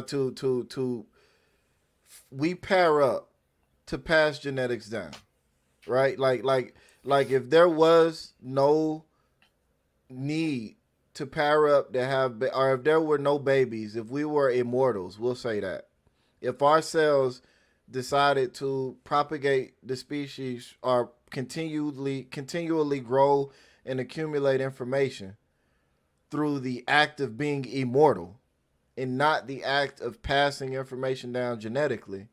we pair up to pass genetics down, right? Like if there was no need to pair up to have, or if there were no babies, if we were immortals, we'll say that. If our cells decided to propagate the species or continually grow and accumulate information through the act of being immortal and not the act of passing information down genetically,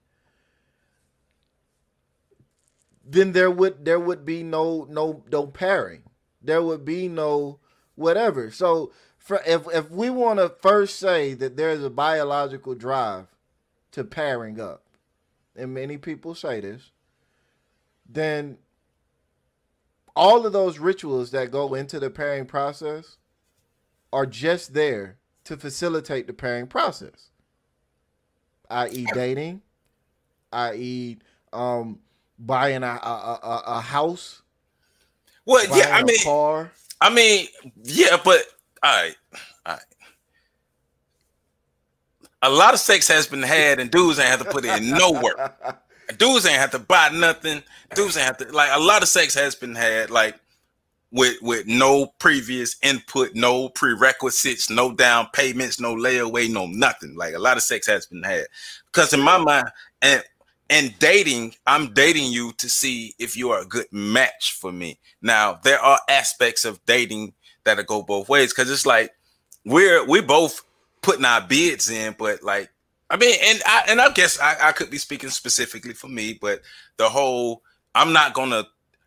then there would be no pairing. There would be no whatever. So if we want to first say that there's a biological drive to pairing up, and many people say this, then all of those rituals that go into the pairing process are just there to facilitate the pairing process, i.e. dating, i.e. buying a house. Well, yeah, I mean, car. I mean, yeah, but all right. A lot of sex has been had, and dudes ain't have to put in no work. Dudes ain't have to buy nothing. Dudes ain't have to, like, a lot of sex has been had, like, with no previous input, no prerequisites, no down payments, no layaway, no nothing. Like, a lot of sex has been had. Because in my mind, and dating, I'm dating you to see if you are a good match for me. Now, there are aspects of dating that'll go both ways, because it's like we both putting our bids in, but like, I mean, and I guess I could be speaking specifically for me, but the whole I'm not gonna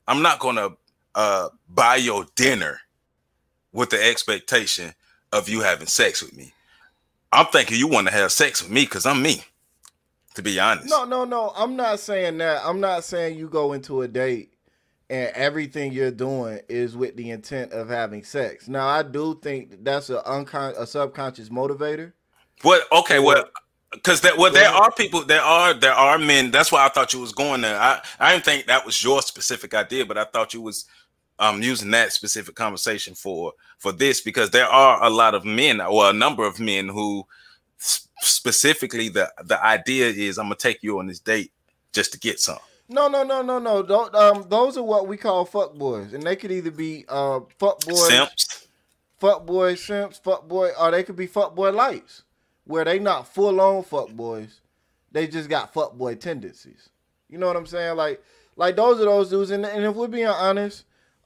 buy your dinner with the expectation of you having sex with me. I'm thinking you want to have sex with me because I'm me, to be honest. No. I'm not saying that. I'm not saying you go into a date and everything you're doing is with the intent of having sex. Now, I do think that's a subconscious motivator. What? Okay, well, Because there are people, there are men. That's why I thought you was going there. I didn't think that was your specific idea, but I thought you was using that specific conversation for this, because there are a lot of men, or a number of men, who specifically the idea is, I'm gonna take you on this date just to get some. No. Don't, those are what we call fuck boys, and they could either be fuck boys, simps, fuck boy, or they could be fuck boy lights, where they not full on fuck boys, they just got fuck boy tendencies. You know what I'm saying? Like those are those dudes, and if we're being honest,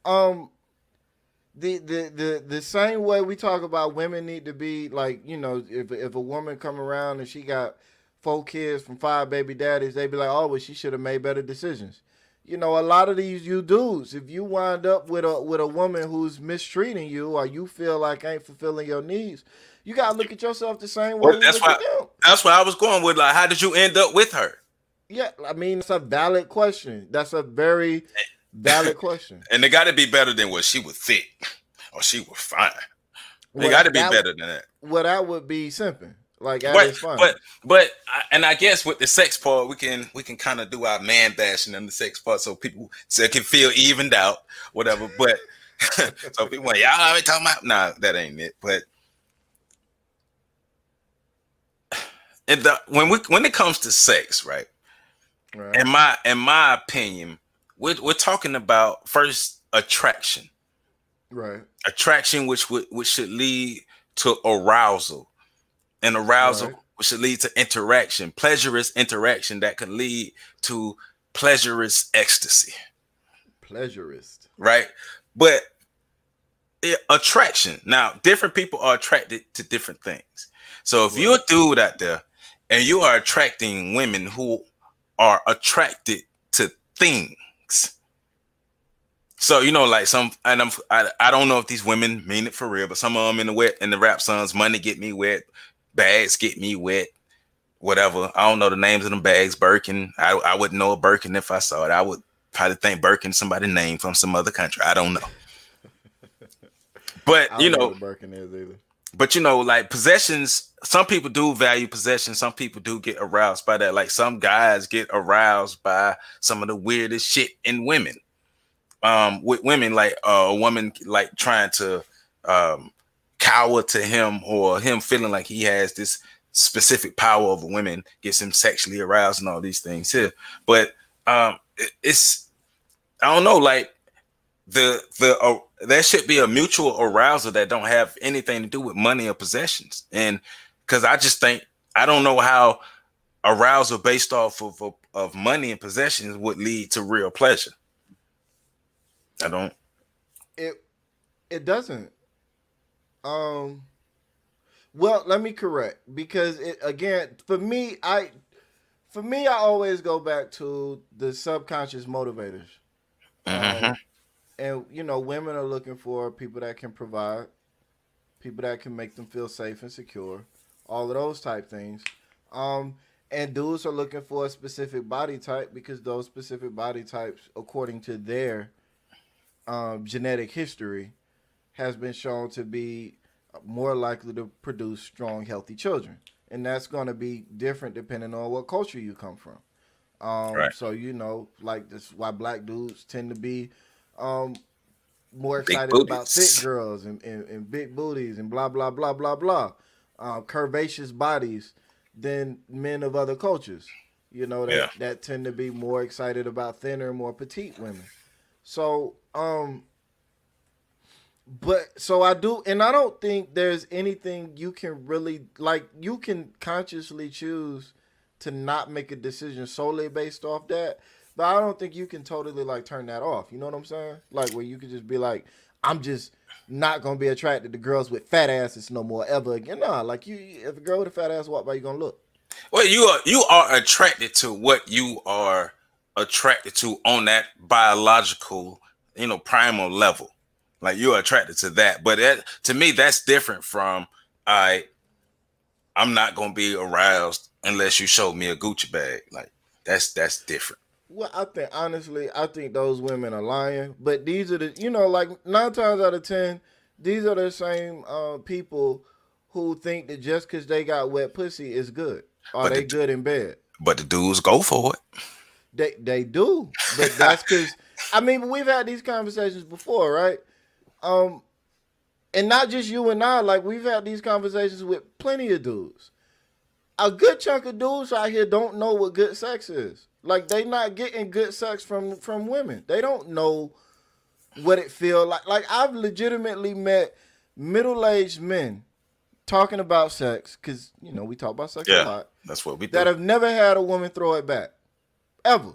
the same way we talk about women need to be, like, you know, if a woman come around and she got 4 kids from 5 baby daddies, they be like, oh, well, she should have made better decisions. You know, a lot of these you dudes, if you wind up with a woman who's mistreating you, or you feel like ain't fulfilling your needs, you gotta look at yourself the same way. Well, that's why I was going with, like, how did you end up with her? Yeah, I mean, it's a valid question. That's a very valid question. And they got to be better than what she was thick or she was fine. They got to be better than that. Well, that would be simping. Like, but I guess with the sex part, we can kind of do our man bashing in the sex part, so people can feel evened out, whatever. But so people like, y'all ain't talking about, nah, that ain't it. But when it comes to sex, right? In my opinion, we're talking about first attraction, right? Attraction, which should lead to arousal. And arousal should lead to interaction, pleasurous interaction that can lead to pleasurous ecstasy. Pleasurist. Right? But attraction. Now, different people are attracted to different things. So if you're a dude out there and you are attracting women who are attracted to things. So, you know, like I don't know if these women mean it for real, but some of them in the rap songs, money get me wet, bags get me wet, whatever. I don't know the names of them bags. Birkin. I wouldn't know a Birkin if I saw it. I would probably think Birkin somebody's name from some other country. I don't know. But you know, what Birkin is either. But you know, like possessions, some people do value possessions. Some people do get aroused by that. Like some guys get aroused by some of the weirdest shit in women. With women, like a woman like trying to cower to him, or him feeling like he has this specific power over women gets him sexually aroused and all these things here. But it's, I don't know, like there should be a mutual arousal that don't have anything to do with money or possessions. And because I just think, I don't know how arousal based off of money and possessions would lead to real pleasure. I don't. It doesn't. Well, let me correct, because for me, I always go back to the subconscious motivators. Mm-hmm. And you know, women are looking for people that can provide, people that can make them feel safe and secure, all of those type things. And dudes are looking for a specific body type, because those specific body types, according to their genetic history, has been shown to be more likely to produce strong, healthy children. And that's going to be different depending on what culture you come from. Right. So, you know, like, this is why black dudes tend to be more excited about thick girls and big booties and blah, blah, blah, blah, blah. Curvaceous bodies than men of other cultures. You know, that tend to be more excited about thinner, more petite women. So, I do, and I don't think there's anything you can really, like, you can consciously choose to not make a decision solely based off that, but I don't think you can totally, like, turn that off. You know what I'm saying? Like, where you could just be like, I'm just not gonna be attracted to girls with fat asses no more ever again. Nah, like, if a girl with a fat ass walk by, you gonna look. Well, you are attracted to what you are attracted to on that biological, you know, primal level. Like, you're attracted to that. But to me, that's different from, I'm not going to be aroused unless you show me a Gucci bag. Like, that's different. Well, I think those women are lying. But these are the, you know, like 9 times out of 10, these are the same people who think that just because they got wet pussy is good. Are they good in bed? But the dudes go for it. They do, but that's because I mean we've had these conversations before, right? And not just you and I. Like we've had these conversations with plenty of dudes. A good chunk of dudes out here don't know what good sex is. Like they not getting good sex from women. They don't know what it feel like. Like I've legitimately met middle-aged men talking about sex because we talk about sex a lot. That's what we do. That have never had a woman throw it back, ever.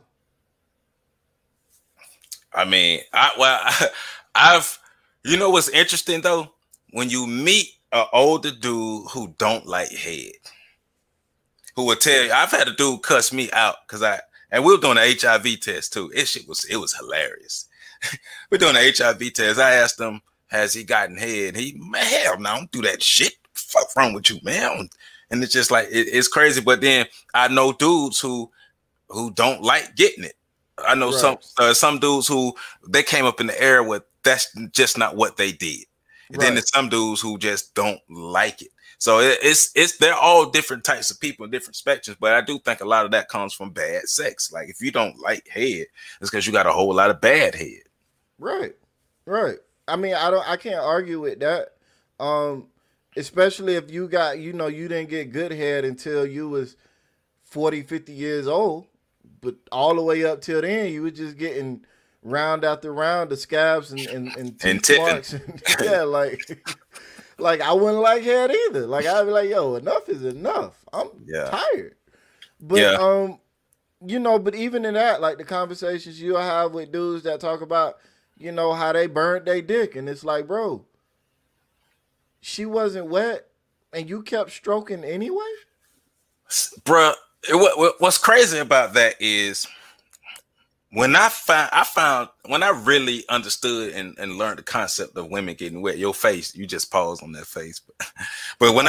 I mean, I've what's interesting though, when you meet an older dude who don't like head, who will tell you, I've had a dude cuss me out and we were doing an HIV test too. It was hilarious. We're doing an HIV test. I asked him, has he gotten head? Man, hell no, don't do that shit. Fuck wrong with you, man? And it's just like, it's crazy. But then I know dudes who don't like getting it. I know some dudes who they came up in the era where that's just not what they did. And then there's some dudes who just don't like it. So they're all different types of people, different spectrums. But I do think a lot of that comes from bad sex. Like if you don't like head, it's because you got a whole lot of bad head. Right. I mean, I can't argue with that. Especially if you got, you didn't get good head until you was 40, 50 years old. But all the way up till then, you were just getting round after round of scabs and teeth marks. Yeah, like I wouldn't like head either. Like I'd be like, yo, enough is enough. I'm tired. But but even in that, like the conversations you'll have with dudes that talk about, how they burnt their dick, and it's like, bro, she wasn't wet, and you kept stroking anyway, bruh. What's crazy about that is when I found when I really understood and learned the concept of women getting wet. Your face, you just paused on that face, but when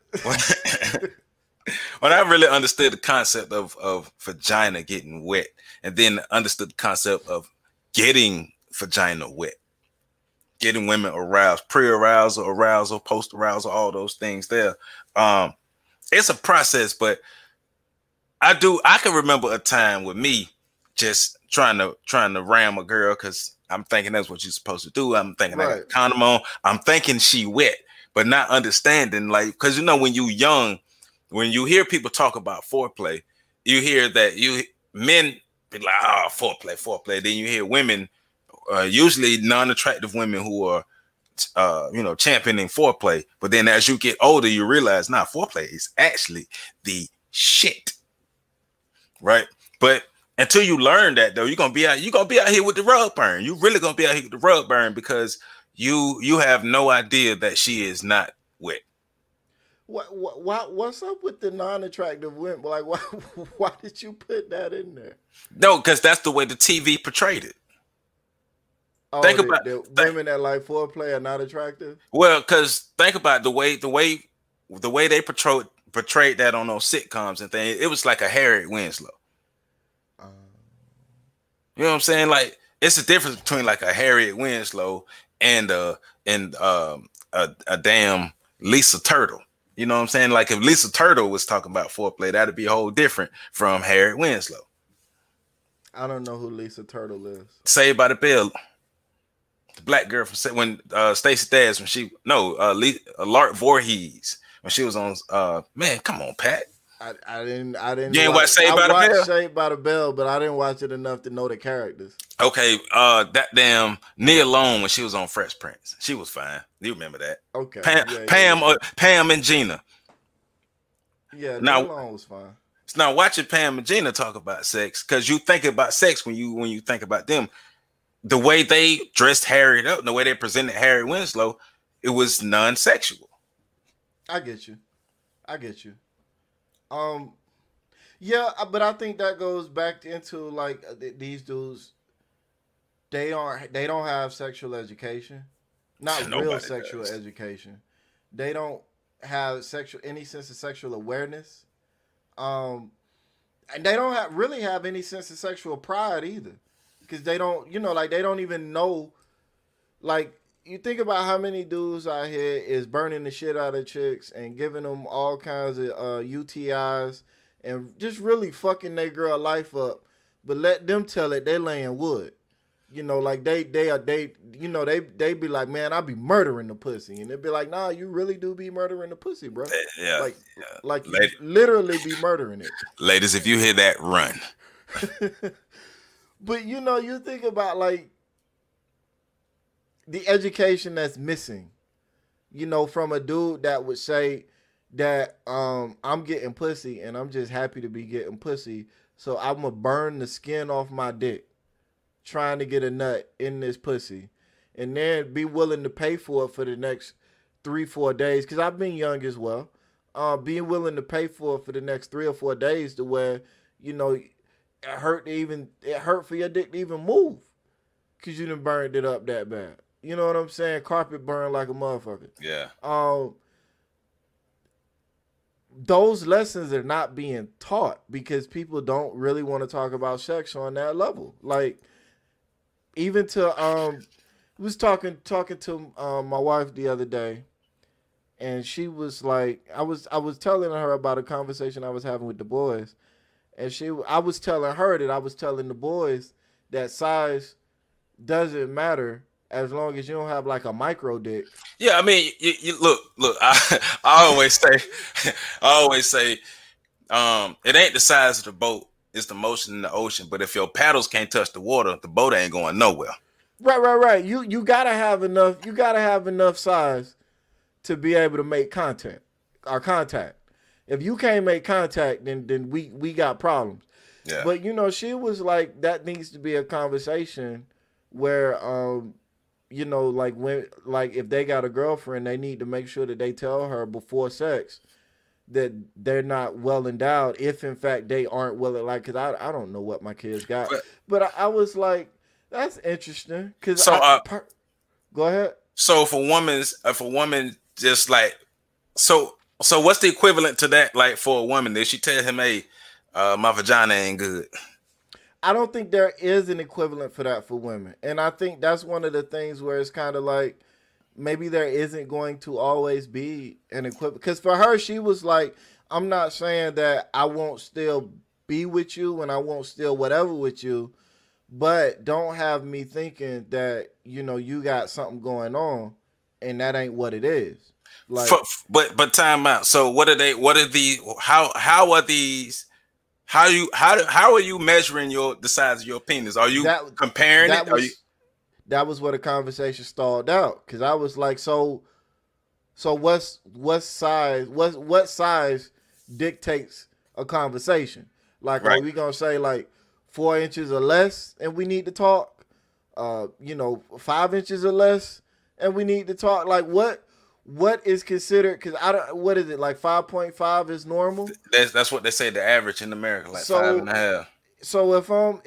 I really understood the concept of vagina getting wet, and then understood the concept of getting vagina wet, getting women aroused, pre-arousal, arousal, post-arousal, all those things there. It's a process, but I can remember a time with me just trying to ram a girl because I'm thinking that's what you're supposed to do. I'm thinking I got a condom on. I'm thinking she wet, but not understanding, like, because when you young, when you hear people talk about foreplay, you hear that men be like, oh, foreplay. Then you hear women, usually non-attractive women who are championing foreplay. But then as you get older, you realize, foreplay is actually the shit. Right. But until you learn that, though, you're gonna be out here with the rug burn. You're really gonna be out here with the rug burn because you have no idea that she is not wet. What's up with the non-attractive women? Like, why did you put that in there? No, because that's the way the TV portrayed it. Oh, think about the women that like foreplay are not attractive. Well, because think about the way they portrayed that on those sitcoms and things. It was like a Harriet Winslow. You know what I'm saying? Like, it's a difference between like a Harriet Winslow and a damn Lisa Turtle. You know what I'm saying? Like if Lisa Turtle was talking about foreplay, that'd be a whole different from Harriet Winslow. I don't know who Lisa Turtle is. Saved by the Bell. The black girl from when Stacey Dash Lark Voorhees when she was on. Man, come on, Pat. I didn't. You ain't watch Saved by the Bell? Saved by the Bell, but I didn't watch it enough to know the characters. Okay, that damn Nia Long when she was on Fresh Prince, she was fine. You remember that? Okay. Pam and Gina. Yeah, Nia Long was fine. It's now watching Pam and Gina talk about sex because you think about sex when you think about them. The way they dressed Harriet up, the way they presented Harriet Winslow, it was non-sexual. I get you. Yeah, but I think that goes back into like these dudes. They don't have sexual education, not real sexual education. They don't have any sense of sexual awareness, and they don't really have any sense of sexual pride either, because they don't, they don't even know, like you think about how many dudes out here is burning the shit out of chicks and giving them all kinds of UTIs and just really fucking their girl life up, but let them tell it they laying wood. You know, like they be like, man, I be murdering the pussy, and they be like, nah, you really do be murdering the pussy, bro. Yeah, like you literally be murdering it. Ladies, if you hear that, run. But you know, you think about like the education that's missing, you know, from a dude that would say that I'm getting pussy and I'm just happy to be getting pussy, so I'm gonna burn the skin off my dick trying to get a nut in this pussy, and then be willing to pay for it for the next 3-4 days, because I've been young as well, being willing to pay for it for the next 3 or 4 days, to where, you know, it hurt for your dick to even move because you done burned it up that bad. You know what I'm saying? Carpet burn like a motherfucker. Yeah. Those lessons are not being taught because people don't really want to talk about sex on that level. Like, even to I was talking to my wife the other day, and she was like, I was telling her about a conversation I was having with the boys, and I was telling her that I was telling the boys that size doesn't matter as long as you don't have like a micro dick. Yeah, I mean, you look. I always say, it ain't the size of the boat. It's the motion in the ocean. But if your paddles can't touch the water, the boat ain't going nowhere. Right. You gotta have enough. You gotta have enough size to be able to make contact. If you can't make contact, then we got problems. Yeah. But you know, she was like, that needs to be a conversation where you know, like if they got a girlfriend, they need to make sure that they tell her before sex that they're not well endowed, if in fact they aren't well, like, because I don't know what my kids got, but I was like, that's interesting. Because go ahead. So if a woman just like, so what's the equivalent to that? Like for a woman, did she tell him, hey, my vagina ain't good? I don't think there is an equivalent for that for women, and I think that's one of the things where it's kind of like, maybe there isn't going to always be an equivalent. Because for her, she was like, I'm not saying that I won't still be with you and I won't still whatever with you, but don't have me thinking that, you know, you got something going on and that ain't what it is. Like, but time out. So how are you measuring the size of your penis? Are you comparing it? That was where the conversation stalled out, because I was like, so what size dictates a conversation? Like, right. Are we gonna say like 4 inches or less and we need to talk? 5 inches or less and we need to talk? Like, what is considered? Because what is it, like 5.5 is normal? That's what they say the average in America, like 5.5. So if I'm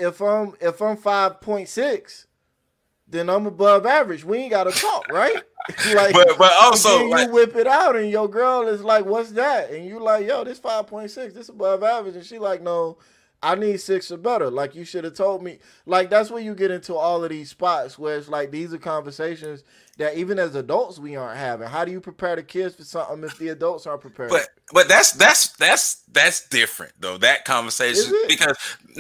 5.6. then I'm above average. We ain't gotta talk, right? Like, but also, you whip it out, and your girl is like, "What's that?" And you like, "Yo, this 5.6, this above average." And she like, "No, I need 6 or better." Like, you should have told me. Like, that's where you get into all of these spots where it's like, these are conversations that even as adults we aren't having. How do you prepare the kids for something if the adults aren't prepared? But that's different though. That conversation, because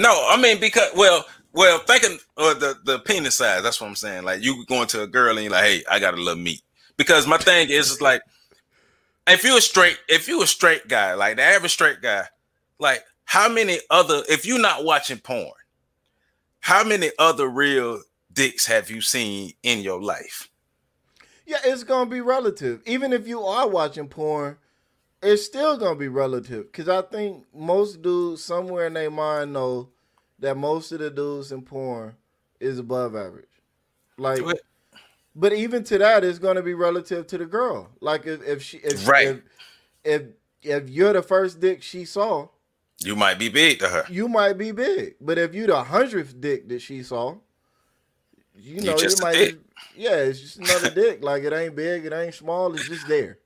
thinking of the penis size, that's what I'm saying. Like, you going to a girl and you're like, hey, I got a little meat. Because my thing is like, if you a straight guy, like the average straight guy, like, if you're not watching porn, how many other real dicks have you seen in your life? Yeah, it's gonna be relative. Even if you are watching porn, it's still gonna be relative. Because I think most dudes somewhere in their mind know that most of the dudes in porn is above average. Like, but even to that, it's going to be relative to the girl. Like, if you're the first dick she saw, you might be big to her. You might be big. But if you're the 100th dick that she saw, you know, it's just another dick. Like, it ain't big, it ain't small, it's just there.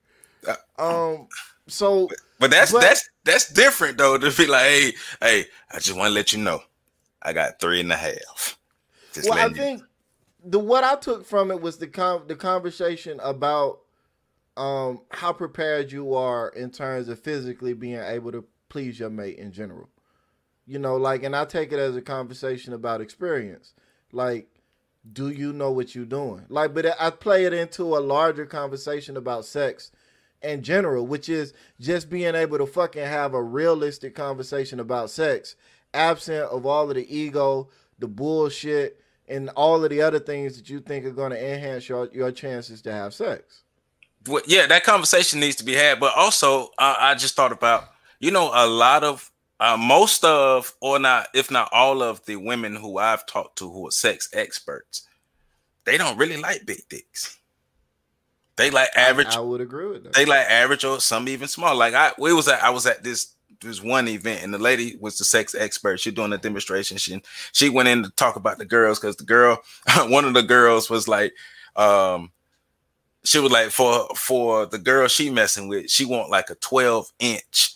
But that's different though, to be like, hey, I just want to let you know, I got 3.5. Well, I think what I took from it was the conversation about how prepared you are in terms of physically being able to please your mate in general. You know, like, and I take it as a conversation about experience. Like, do you know what you're doing? Like, but I play it into a larger conversation about sex in general, which is just being able to fucking have a realistic conversation about sex, absent of all of the ego, the bullshit, and all of the other things that you think are going to enhance your chances to have sex. Well, yeah, that conversation needs to be had. But also, I just thought about, a lot of most of, or not, if not all of the women who I've talked to who are sex experts, they don't really like big dicks. They like average. I would agree with that. They like average or some even small. Like I was at this one event, and the lady was the sex expert. She doing a demonstration. She went in to talk about the girls, because the girl, one of the girls was like, she was like, for the girl she messing with, she want like a 12-inch,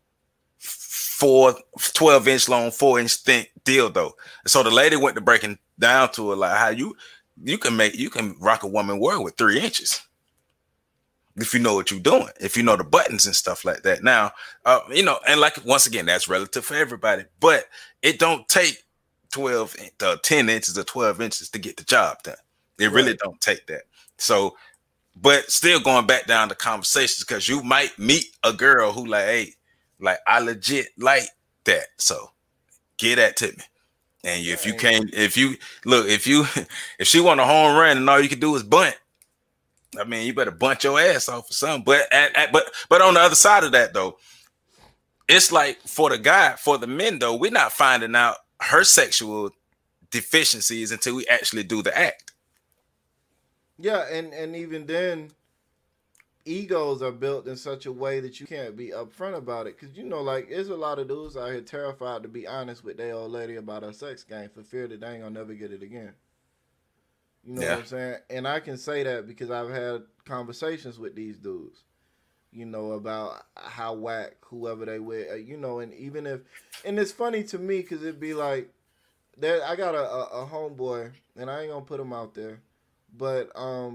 12-inch long, 4-inch thick dildo. So the lady went to breaking down to her like how you can rock a woman world with 3 inches. If you know what you're doing, if you know the buttons and stuff like that. Now, and like, once again, that's relative for everybody, but it don't take 10 inches or 12 inches to get the job done. It really don't take that. So, but still going back down to conversations, because you might meet a girl who like, hey, like I legit like that. So get that to me. And if you can't, if she want a home run and all you can do is bunt, I mean, you better bunt your ass off or something. But but on the other side of that, though, it's like for the men, though, we're not finding out her sexual deficiencies until we actually do the act. Yeah, and even then, egos are built in such a way that you can't be upfront about it. Because, like, there's a lot of dudes out here terrified to be honest with their old lady about her sex game for fear that they ain't gonna never get it again. You know what I'm saying? And I can say that because I've had conversations with these dudes, about how whack whoever they with, and even if, and it's funny to me because it'd be like, I got a homeboy, and I ain't gonna put him out there, but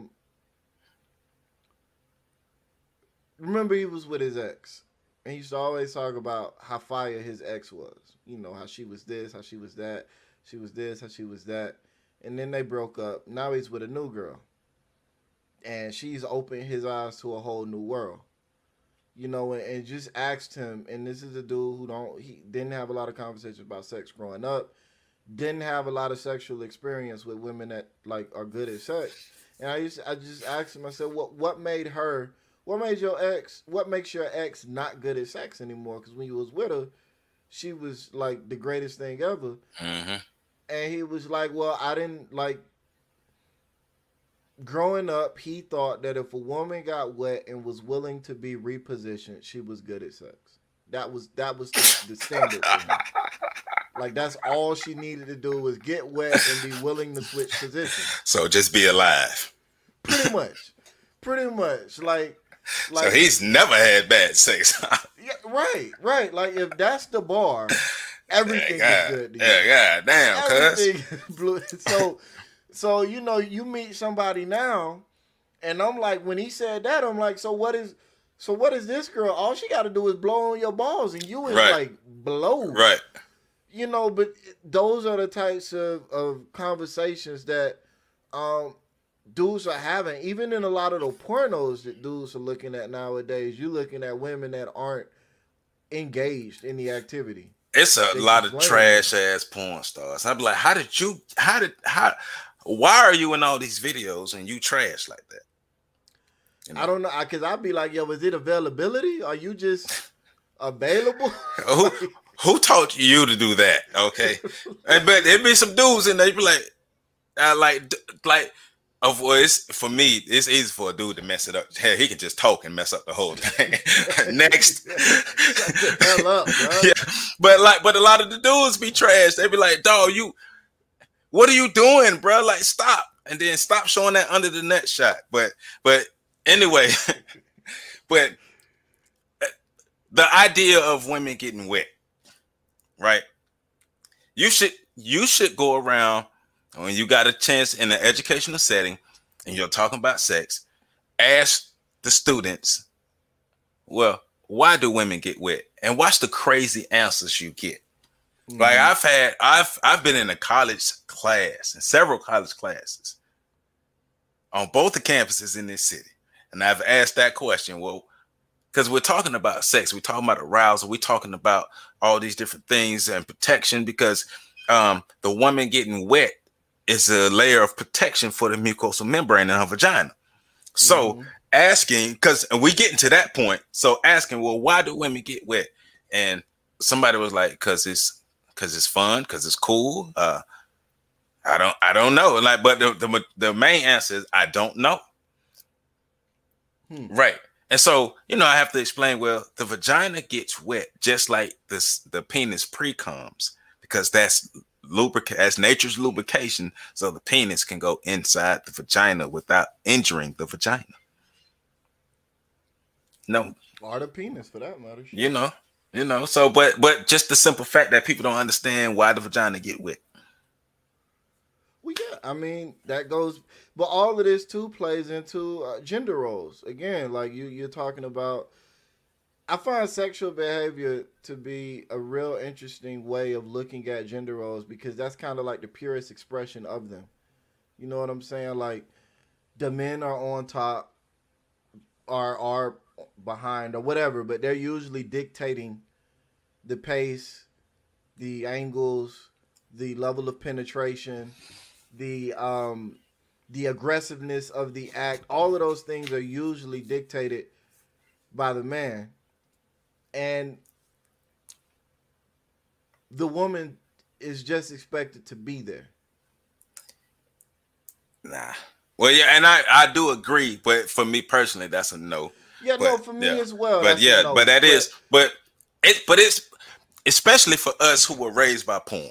remember he was with his ex, and he used to always talk about how fire his ex was, how she was this, how she was that, she was this, how she was that. And then they broke up. Now he's with a new girl. And she's opened his eyes to a whole new world. And just asked him, and this is a dude he didn't have a lot of conversations about sex growing up, didn't have a lot of sexual experience with women that like are good at sex. And I just asked him, I said, what makes your ex not good at sex anymore? Because when you was with her, she was like the greatest thing ever. Mm-hmm. And he was like, well, I didn't like, growing up, he thought that if a woman got wet and was willing to be repositioned, she was good at sex. That was the standard for him. Like, that's all she needed to do was get wet and be willing to switch positions. So just be alive. Pretty much. Like so he's never had bad sex. Yeah, right. Like, if that's the bar, everything is good to you. Yeah, damn, cuz. So you meet somebody now, and I'm like, when he said that, I'm like, so what is this girl? All she got to do is blow on your balls, and you is like blow. Right. But those are the types of conversations that dudes are having. Even in a lot of the pornos that dudes are looking at nowadays, you're looking at women that aren't engaged in the activity. It's a lot of trash ass porn stars. I'd be like, why are you in all these videos and you trash like that? I don't know, because I'd be like, yo, is it availability? Are you just available? Who taught you to do that? Okay. But there'd be some dudes in there, you'd be like, of voice, for me, it's easy for a dude to mess it up. Hell, he can just talk and mess up the whole thing. Next. Shut the hell up, bro. Yeah. But a lot of the dudes be trash. They be like, dog, what are you doing, bro? Like, stop. And then stop showing that under the net shot. But anyway, but the idea of women getting wet, right? You should go around When you got a chance in an educational setting and you're talking about sex, ask the students, well, why do women get wet? And watch the crazy answers you get. Mm-hmm. Like I've been in a college class, in several college classes on both the campuses in this city. And I've asked that question. Well, because we're talking about sex, we're talking about arousal, we're talking about all these different things and protection, because the woman getting wet is a layer of protection for the mucosal membrane in her vagina. So asking, because we getting to that point, so asking, well, why do women get wet? And somebody was like, because it's fun, because it's cool. I don't know. Like, but the main answer is I don't know. Right. And so, I have to explain, well, the vagina gets wet just like the penis pre-comes, because that's nature's lubrication, so the penis can go inside the vagina without injuring the vagina. No. Or the penis, for that matter. So, but just the simple fact that people don't understand why the vagina get wet. Well, yeah, I mean, that goes, but all of this too plays into gender roles. Again, like you're talking about, I find sexual behavior to be a real interesting way of looking at gender roles, because that's kind of like the purest expression of them. You know what I'm saying? Like, the men are on top, are behind, or whatever, but they're usually dictating the pace, the angles, the level of penetration, the aggressiveness of the act. All of those things are usually dictated by the man. And the woman is just expected to be there. Nah. Well, yeah, and I do agree, but for me personally, that's a no. Yeah, but, for me as well. But yeah, no. But it's especially for us who were raised by porn.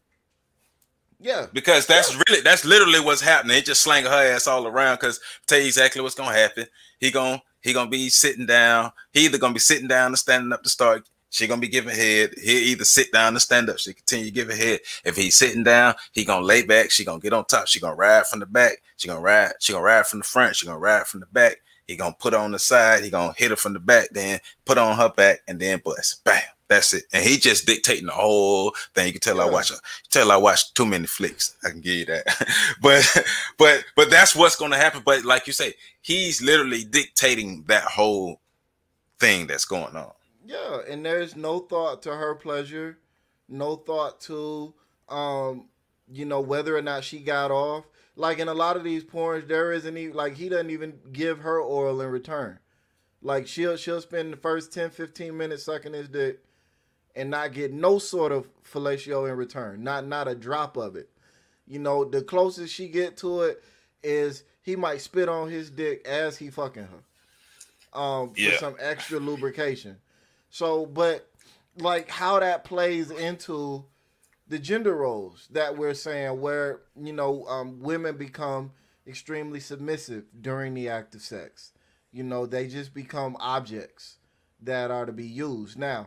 Yeah, because that's literally what's happening. It just slanging her ass all around, because tell you exactly what's gonna happen. He gonna be sitting down. He either gonna be sitting down or standing up to start. She gonna be giving head. He'll either sit down or stand up. She continue giving head. If he's sitting down, he gonna lay back. She gonna get on top. She gonna ride from the back. She gonna ride from the front. She gonna ride from the back. He gonna put her on the side. He gonna hit her from the back. Then put her on her back, and then bust. Bam. That's it. And he just dictating the whole thing. You can tell I watch too many flicks. I can give you that. but that's what's going to happen. But like you say, he's literally dictating that whole thing that's going on. Yeah, and there's no thought to her pleasure, no thought to whether or not she got off. Like in a lot of these porns, there isn't even, like, he doesn't even give her oral in return. Like she'll spend the first 10, 15 minutes sucking his dick and not get no sort of fellatio in return. Not a drop of it. The closest she get to it is he might spit on his dick as he fucking her. For some extra lubrication. So, but like how that plays into the gender roles that we're saying, where, women become extremely submissive during the act of sex. They just become objects that are to be used. Now,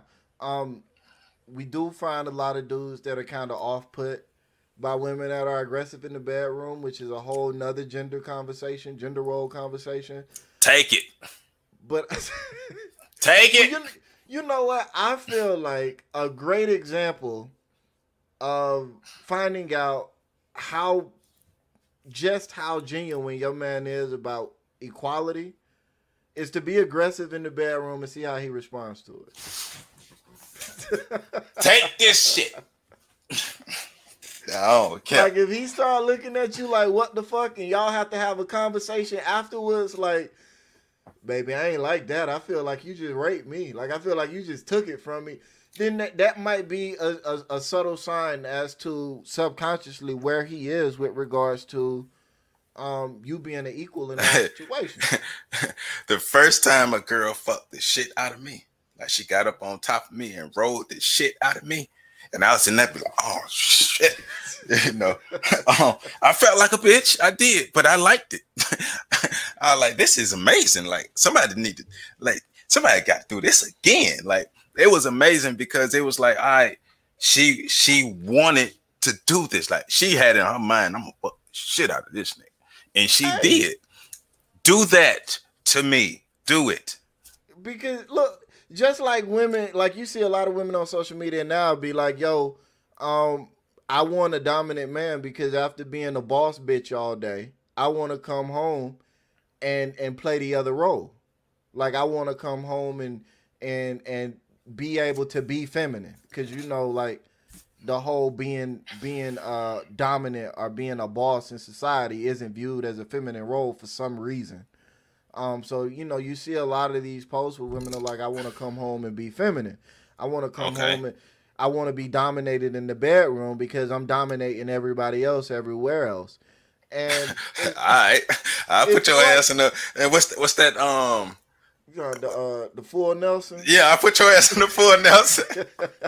we do find a lot of dudes that are kind of off-put by women that are aggressive in the bedroom, which is a whole nother gender role conversation. Take it. But take it. You know what? I feel like a great example of finding out how genuine your man is about equality is to be aggressive in the bedroom and see how he responds to it. Take this shit. Oh, okay. Like if he start looking at you like, what the fuck, and y'all have to have a conversation afterwards, like, baby, I ain't like that. I feel like you just raped me. Like I feel like you just took it from me. Then that might be a subtle sign as to subconsciously where he is with regards to you being an equal in that situation. The first time a girl fucked the shit out of me, like she got up on top of me and rolled the shit out of me, and I was in that, be like, oh shit, I felt like a bitch. I did, but I liked it. I was like, this is amazing. Like somebody got to do this again. Like it was amazing because it was like, she wanted to do this. Like she had in her mind, I'm gonna fuck the shit out of this nigga. And she did. Do that to me. Do it. Because look, just like women, like you see a lot of women on social media now be like, yo, I want a dominant man because after being a boss bitch all day, I want to come home and play the other role. Like I want to come home and be able to be feminine. Because you know, like the whole being dominant or being a boss in society isn't viewed as a feminine role for some reason. So you know, you see a lot of these posts where women are like, I want to come home and be feminine. I want to come home and I want to be dominated in the bedroom because I'm dominating everybody else everywhere else. And all right, I'll put your ass in the. And what's that? The full Nelson. Yeah, I put your ass in the full Nelson.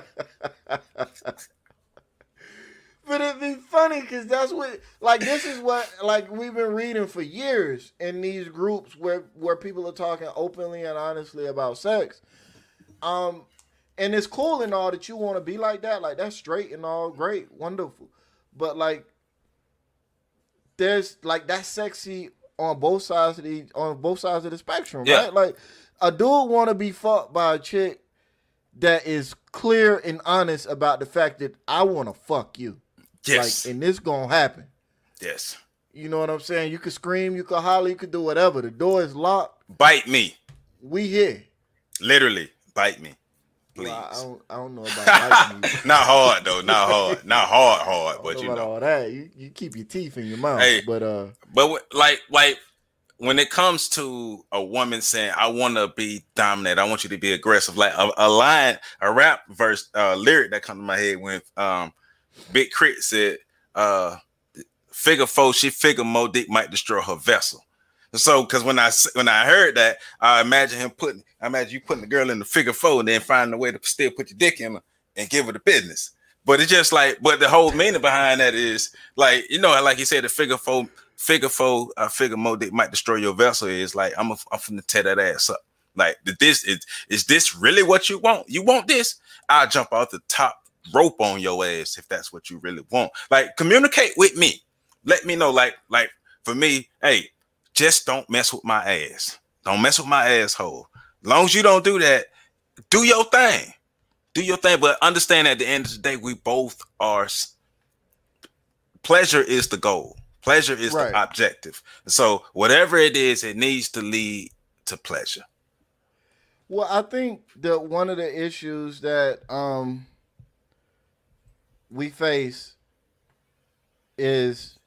But it'd be funny because that's what, like, this is what, like, we've been reading for years in these groups where people are talking openly and honestly about sex. And it's cool and all that you want to be like that. Like, that's straight and all, great, wonderful. But, like, there's, like, that's sexy on both sides of the spectrum, right? Like, a dude want to be fucked by a chick that is clear and honest about the fact that I want to fuck you. Yes. Like, and this gonna happen. Yes. You know what I'm saying? You could scream, you could holler, you could do whatever. The door is locked. Bite me. We here. Literally, bite me. Please. Well, I don't know about biting me. Not hard though. Not hard. Not hard. But you know all that. You keep your teeth in your mouth. Hey, but like when it comes to a woman saying, "I want to be dominant. I want you to be aggressive," like a rap verse, lyric that comes to my head when Big Crit said, "Figure four, she figure more dick might destroy her vessel." So, because when I heard that, I imagine you putting the girl in the figure four and then finding a way to still put your dick in her and give her the business. But it's just like, but the whole meaning behind that is like, you know, like you said, the figure figure more dick might destroy your vessel is like, I'm finna tear that ass up. Like, is this really what you want? You want this? I'll jump off the top rope on your ass if that's what you really want. Like, communicate with me. Let me know. Like for me, hey, just don't mess with my ass. Don't mess with my asshole. As long as you don't do that, do your thing. Do your thing. But understand at the end of the day, we both are. Pleasure is the goal. Pleasure is the objective. So whatever it is, it needs to lead to pleasure. Well, I think that one of the issues that we face is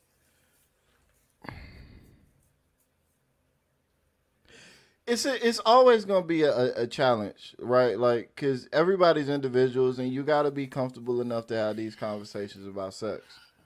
it's always going to be a challenge, right? Like, because everybody's individuals and you got to be comfortable enough to have these conversations about sex.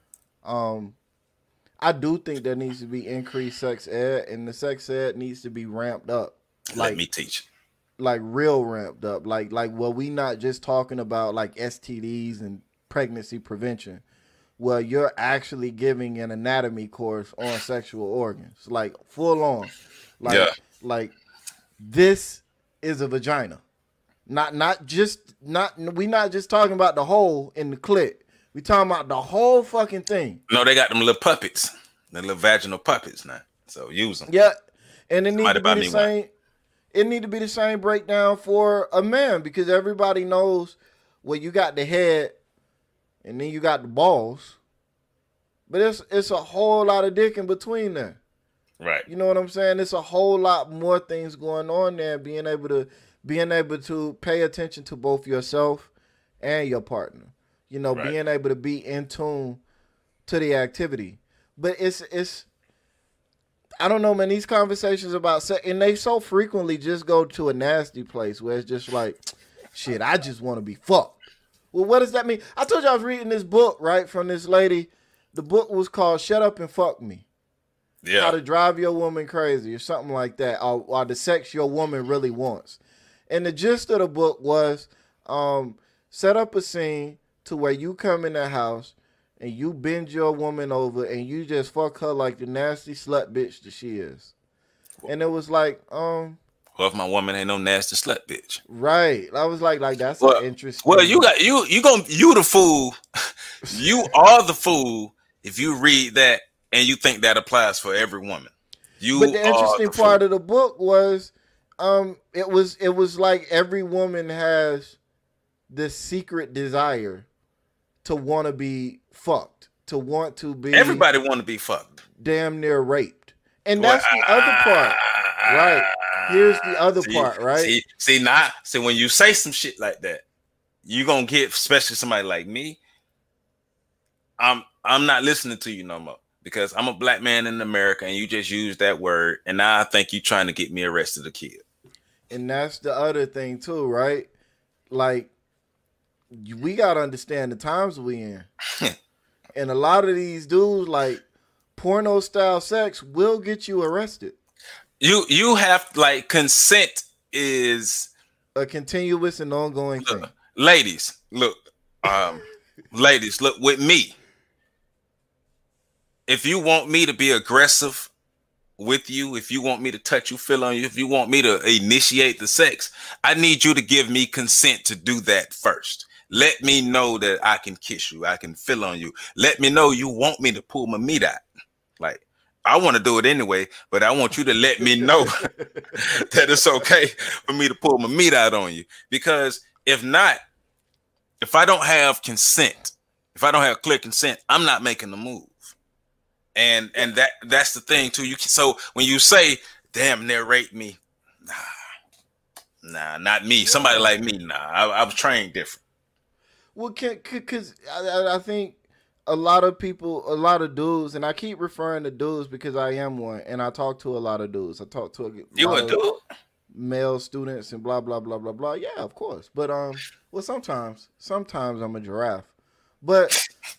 I do think there needs to be increased sex ed, and the sex ed needs to be ramped up. Like, let me teach. Like real ramped up. Like well, we not just talking about like STDs and pregnancy prevention. Well, you're actually giving an anatomy course on sexual organs, like full on. Like this is a vagina. Not just talking about the hole in the clit. We talking about the whole fucking thing. No, they got them little puppets, the little vaginal puppets now. So use them. Yeah, and it needs to be the same. One. It need to be the same breakdown for a man because everybody knows, well, you got the head, and then you got the balls, but it's a whole lot of dick in between there. Right. You know what I'm saying? It's a whole lot more things going on there. Being able to pay attention to both yourself and your partner. You know, being able to be in tune to the activity. But it's I don't know, man, these conversations about sex, and they so frequently just go to a nasty place where it's just like, shit, I just want to be fucked. Well, what does that mean? I told you I was reading this book, right, from this lady. The book was called Shut Up and Fuck Me. Yeah. How to Drive Your Woman Crazy or something like that, or the sex your woman really wants. And the gist of the book was set up a scene to where you come in the house and you bend your woman over and you just fuck her like the nasty slut bitch that she is. And it was like, Well, if my woman ain't no nasty slut bitch. Right. I was like that's Well, an interesting. well, you the fool. You are the fool if you read that and you think that applies for every woman. But the interesting part of the book was, it was like every woman has this secret desire to want to be fucked, to want to be. Everybody want to be fucked. Damn near raped, and that's the other part. Right. Here's the other part. Right. See, when you say some shit like that, you gonna get, especially somebody like me. I'm not listening to you no more because I'm a black man in America and you just used that word and now I think you're trying to get me arrested or killed. And that's the other thing too, right? Like, we gotta understand the times we in. And a lot of these dudes, like, porno style sex will get you arrested. You have, like, consent is a continuous and ongoing thing. Ladies, look, ladies, look with me. If you want me to be aggressive with you, if you want me to touch you, feel on you, if you want me to initiate the sex, I need you to give me consent to do that first. Let me know that I can kiss you, I can feel on you. Let me know you want me to pull my meat out. Like, I want to do it anyway, but I want you to let me know that it's okay for me to pull my meat out on you. Because if not, if I don't have consent, if I don't have clear consent, I'm not making the move. And that's the thing too. So when you say, damn, they raped me, nah, not me. Somebody like me, nah. I was trained different. Well, because I think a lot of people, a lot of dudes, and I keep referring to dudes because I am one, and I talk to a lot of dudes. I talk to a dude? Male students and blah blah blah blah blah. Yeah, of course. But well, sometimes I'm a giraffe. But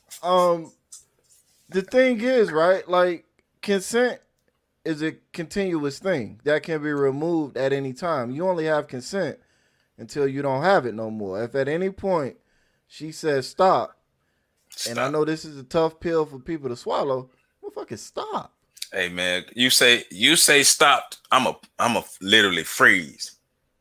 the thing is, right? Like, consent is a continuous thing that can be removed at any time. You only have consent until you don't have it no more. If at any point she says stop, and I know this is a tough pill for people to swallow, well, fucking stop. Hey man, you say stop, I'm a literally freeze.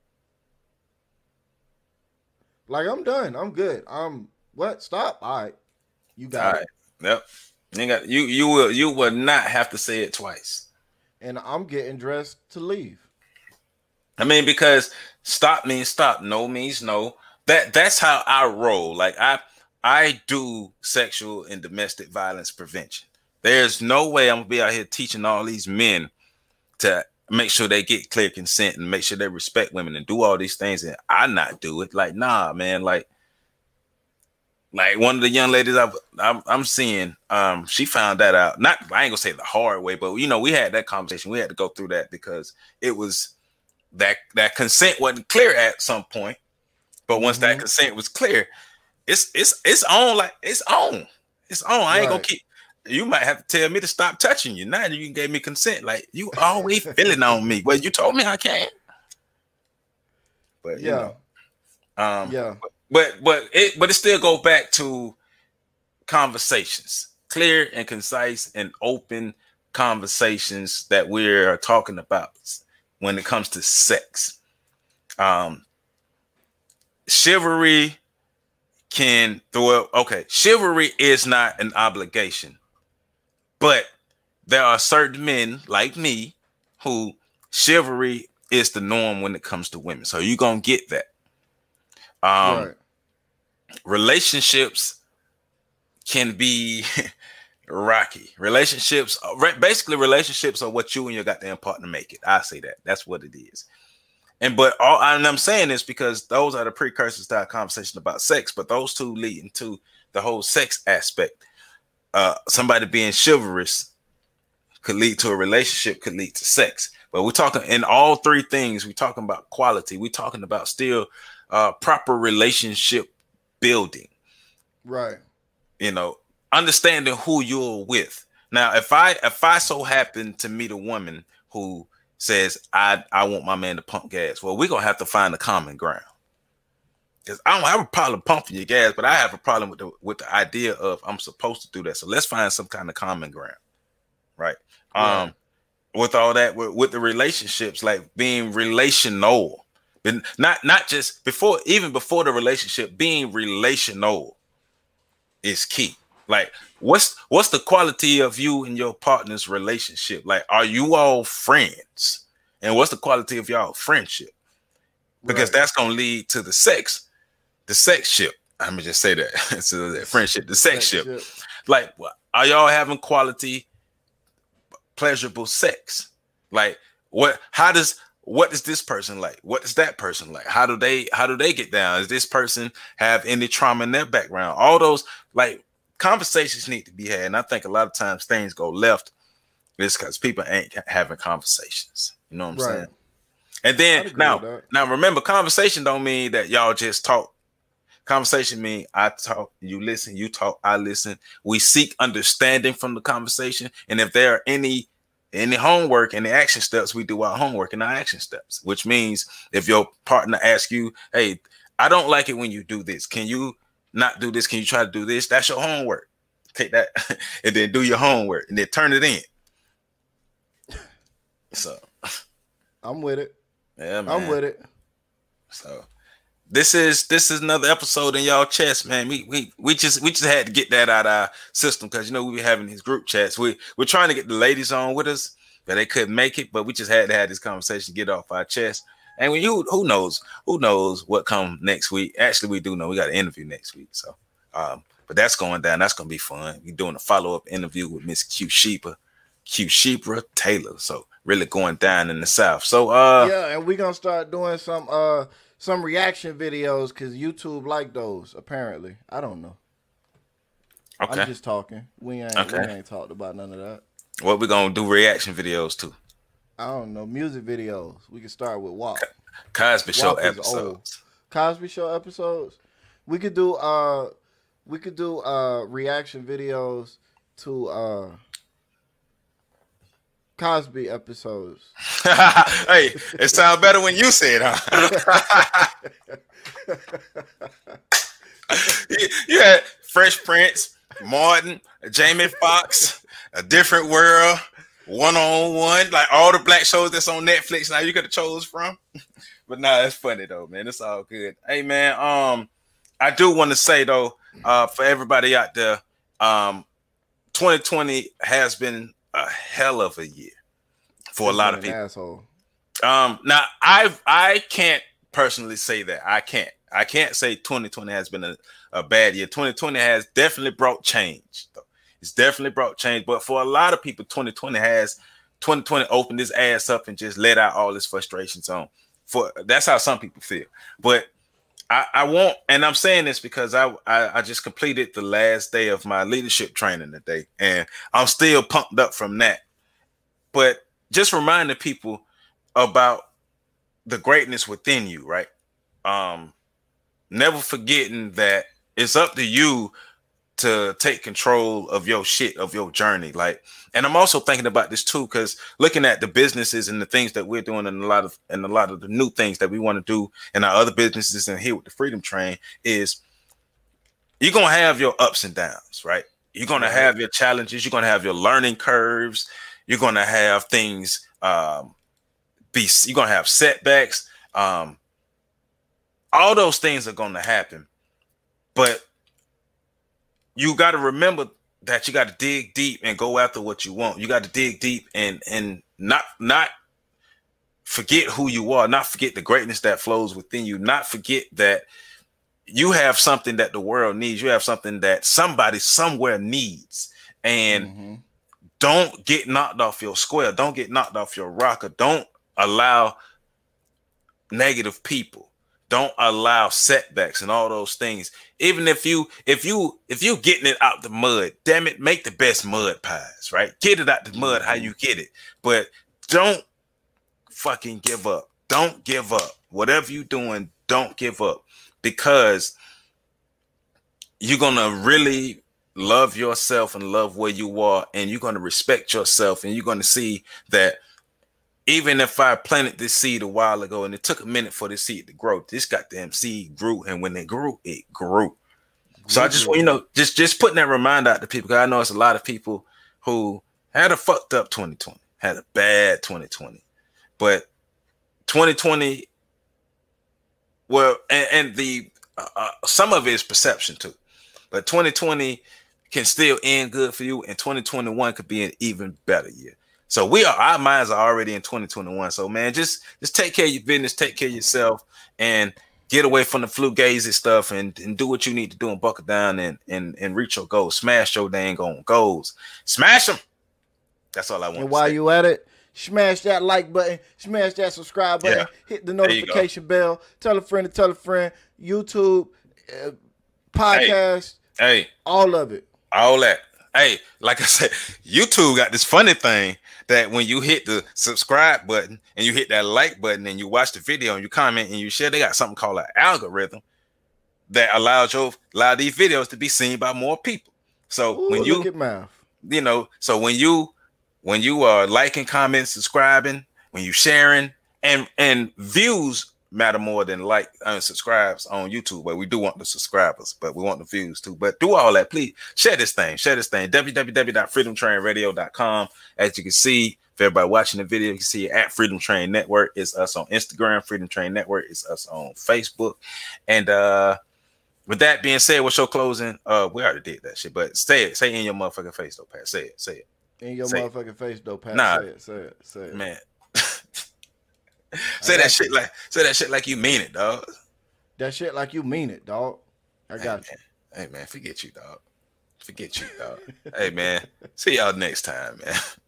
Like, I'm done. I'm good. What? Stop. All right. You got it. Yep. You will not have to say it twice. And I'm getting dressed to leave. I mean, because stop means stop, no means no. That's how I roll. Like, I do sexual and domestic violence prevention. There's no way I'm gonna be out here teaching all these men to make sure they get clear consent and make sure they respect women and do all these things and I not do it. Like, nah, man. Like one of the young ladies I'm seeing, she found that out. Not, I ain't gonna say the hard way, but we had that conversation. We had to go through that because it was that consent wasn't clear at some point. But once that consent was clear, it's on. Like, it's on. It's on. I ain't gonna keep. You might have to tell me to stop touching you. Now you gave me consent. Like, you always feeling on me. Well, you told me I can't. But yeah. But it still goes back to conversations, clear and concise and open conversations that we're talking about when it comes to sex. Chivalry can throw up. Okay, chivalry is not an obligation, but there are certain men like me who chivalry is the norm when it comes to women. So you're gonna get that. Right. Relationships can be rocky. Relationships are what you and your goddamn partner make it. I say that. That's what it is. And I'm saying this because those are the precursors to our conversation about sex, but those two lead into the whole sex aspect. Somebody being chivalrous could lead to a relationship, could lead to sex. But we're talking in all three things. We're talking about quality. We're talking about still proper relationship building. Right. Understanding who you're with. Now, if I so happen to meet a woman who says I want my man to pump gas, well, we're gonna have to find a common ground. Because I don't have a problem pumping your gas, but I have a problem with the idea of I'm supposed to do that. So let's find some kind of common ground. Right. with all that, with the relationships, like being relational, and not just before, even before the relationship, being relational is key. Like, what's the quality of you and your partner's relationship? Like, are you all friends? And what's the quality of y'all friendship? Because that's gonna lead to the sex ship. I'm gonna just say that. So that friendship, the sex ship. Like, are y'all having quality, pleasurable sex? Like, what does this person like? What does that person like? How do they get down? Does this person have any trauma in their background? All those, like, conversations need to be had. And I think a lot of times things go left is because people ain't having conversations. You know what I'm saying? And then now remember, conversation don't mean that y'all just talk. Conversation mean I talk, you listen, you talk, I listen. We seek understanding from the conversation. And if there are any homework and the action steps, we do our homework and our action steps, which means if your partner asks you, hey, I don't like it when you do this. Can you not do this? Can you try to do this? That's your homework. Take that and then do your homework and then turn it in. So I'm with it. Yeah, man. I'm with it. So this is another episode in y'all chest, man. We just had to get that out of our system because, you know, we be having these group chats. We're trying to get the ladies on with us, but they couldn't make it. But we just had to have this conversation, get off our chest. And when who knows what come next week? Actually, we do know we got an interview next week. So, but that's going down. That's gonna be fun. We're doing a follow-up interview with Miss Q Shebra Taylor. So really going down in the South. So yeah, and we're gonna start doing some reaction videos because YouTube like those, apparently. I don't know. Okay. I'm just talking. We ain't talked about none of that. What we gonna do reaction videos to? I don't know. Music videos. We can start with WAP. Cosby Show episodes. Cosby Show episodes. We could do reaction videos to Cosby episodes. Hey, it sounds better when you say it, huh? you had Fresh Prince, Martin, Jamie Foxx, A Different World, One on One, like all the black shows that's on Netflix now you could have chose from. But nah, it's funny though, man. It's all good. Hey man, I do want to say though, for everybody out there, 2020 has been a hell of a year for a lot of people. Asshole. Now I can't personally say that. I can't say 2020 has been a bad year. 2020 has definitely brought change. Though. It's definitely brought change. But for a lot of people, 2020 opened his ass up and just let out all his frustrations on. That's how some people feel. But I won't, and I'm saying this because I just completed the last day of my leadership training today, and I'm still pumped up from that. But just reminding people about the greatness within you, right? Never forgetting that it's up to you to take control of your shit, of your journey. Like, and I'm also thinking about this too, because looking at the businesses and the things that we're doing and a lot of the new things that we want to do in our other businesses and here with the Freedom Train is you're going to have your ups and downs, right? You're going to have your challenges. You're going to have your learning curves. You're going to have things, you're going to have setbacks. All those things are going to happen, but you got to remember that you got to dig deep and go after what you want. You got to dig deep and not forget who you are, not forget the greatness that flows within you, not forget that you have something that the world needs. You have something that somebody somewhere needs. And don't get knocked off your square. Don't get knocked off your rocker. Don't allow negative people. Don't allow setbacks and all those things. Even if you getting it out the mud, damn it, make the best mud pies, right? Get it out the mud how you get it. But don't fucking give up. Don't give up. Whatever you're doing, don't give up. Because you're gonna really love yourself and love where you are, and you're gonna respect yourself, and you're gonna see that even if I planted this seed a while ago and it took a minute for this seed to grow, this goddamn seed grew. And when it grew, it grew. So I just, just putting that reminder out to people, because I know it's a lot of people who had a fucked up 2020, had a bad 2020, but 2020, well, and the some of it is perception too, but 2020 can still end good for you, and 2021 could be an even better year. So our minds are already in 2021. So man, just take care of your business, take care of yourself, and get away from the fugazi stuff and do what you need to do and buckle down and reach your goals. Smash your dang on goals. Smash them. That's all I want. And while you at it, smash that like button, smash that subscribe button, hit the notification bell, tell a friend to tell a friend, YouTube, podcast, all of it. All that. Hey, like I said, YouTube got this funny thing that when you hit the subscribe button and you hit that like button and you watch the video and you comment and you share, they got something called an algorithm that allow these videos to be seen by more people. So when you look at math. You know, so when you are liking, commenting, subscribing, when you sharing, and views matter more than like and subscribes on YouTube, but we do want the subscribers, but we want the views too. But do all that, please. Share this thing. www.freedomtrainradio.com. As you can see, if everybody watching the video, you can see at Freedom Train Network. It's us on Instagram. Freedom Train Network is us on Facebook. And with that being said, what's your closing? We already did that shit, but say it in your motherfucking face though, Pat. Say it. In your motherfucking face though, Pat. Nah. Say it. Man. Say that shit like you mean it, dog. That shit like you mean it, dog. I got you. Hey man, forget you, dog. Hey man. See y'all next time, man.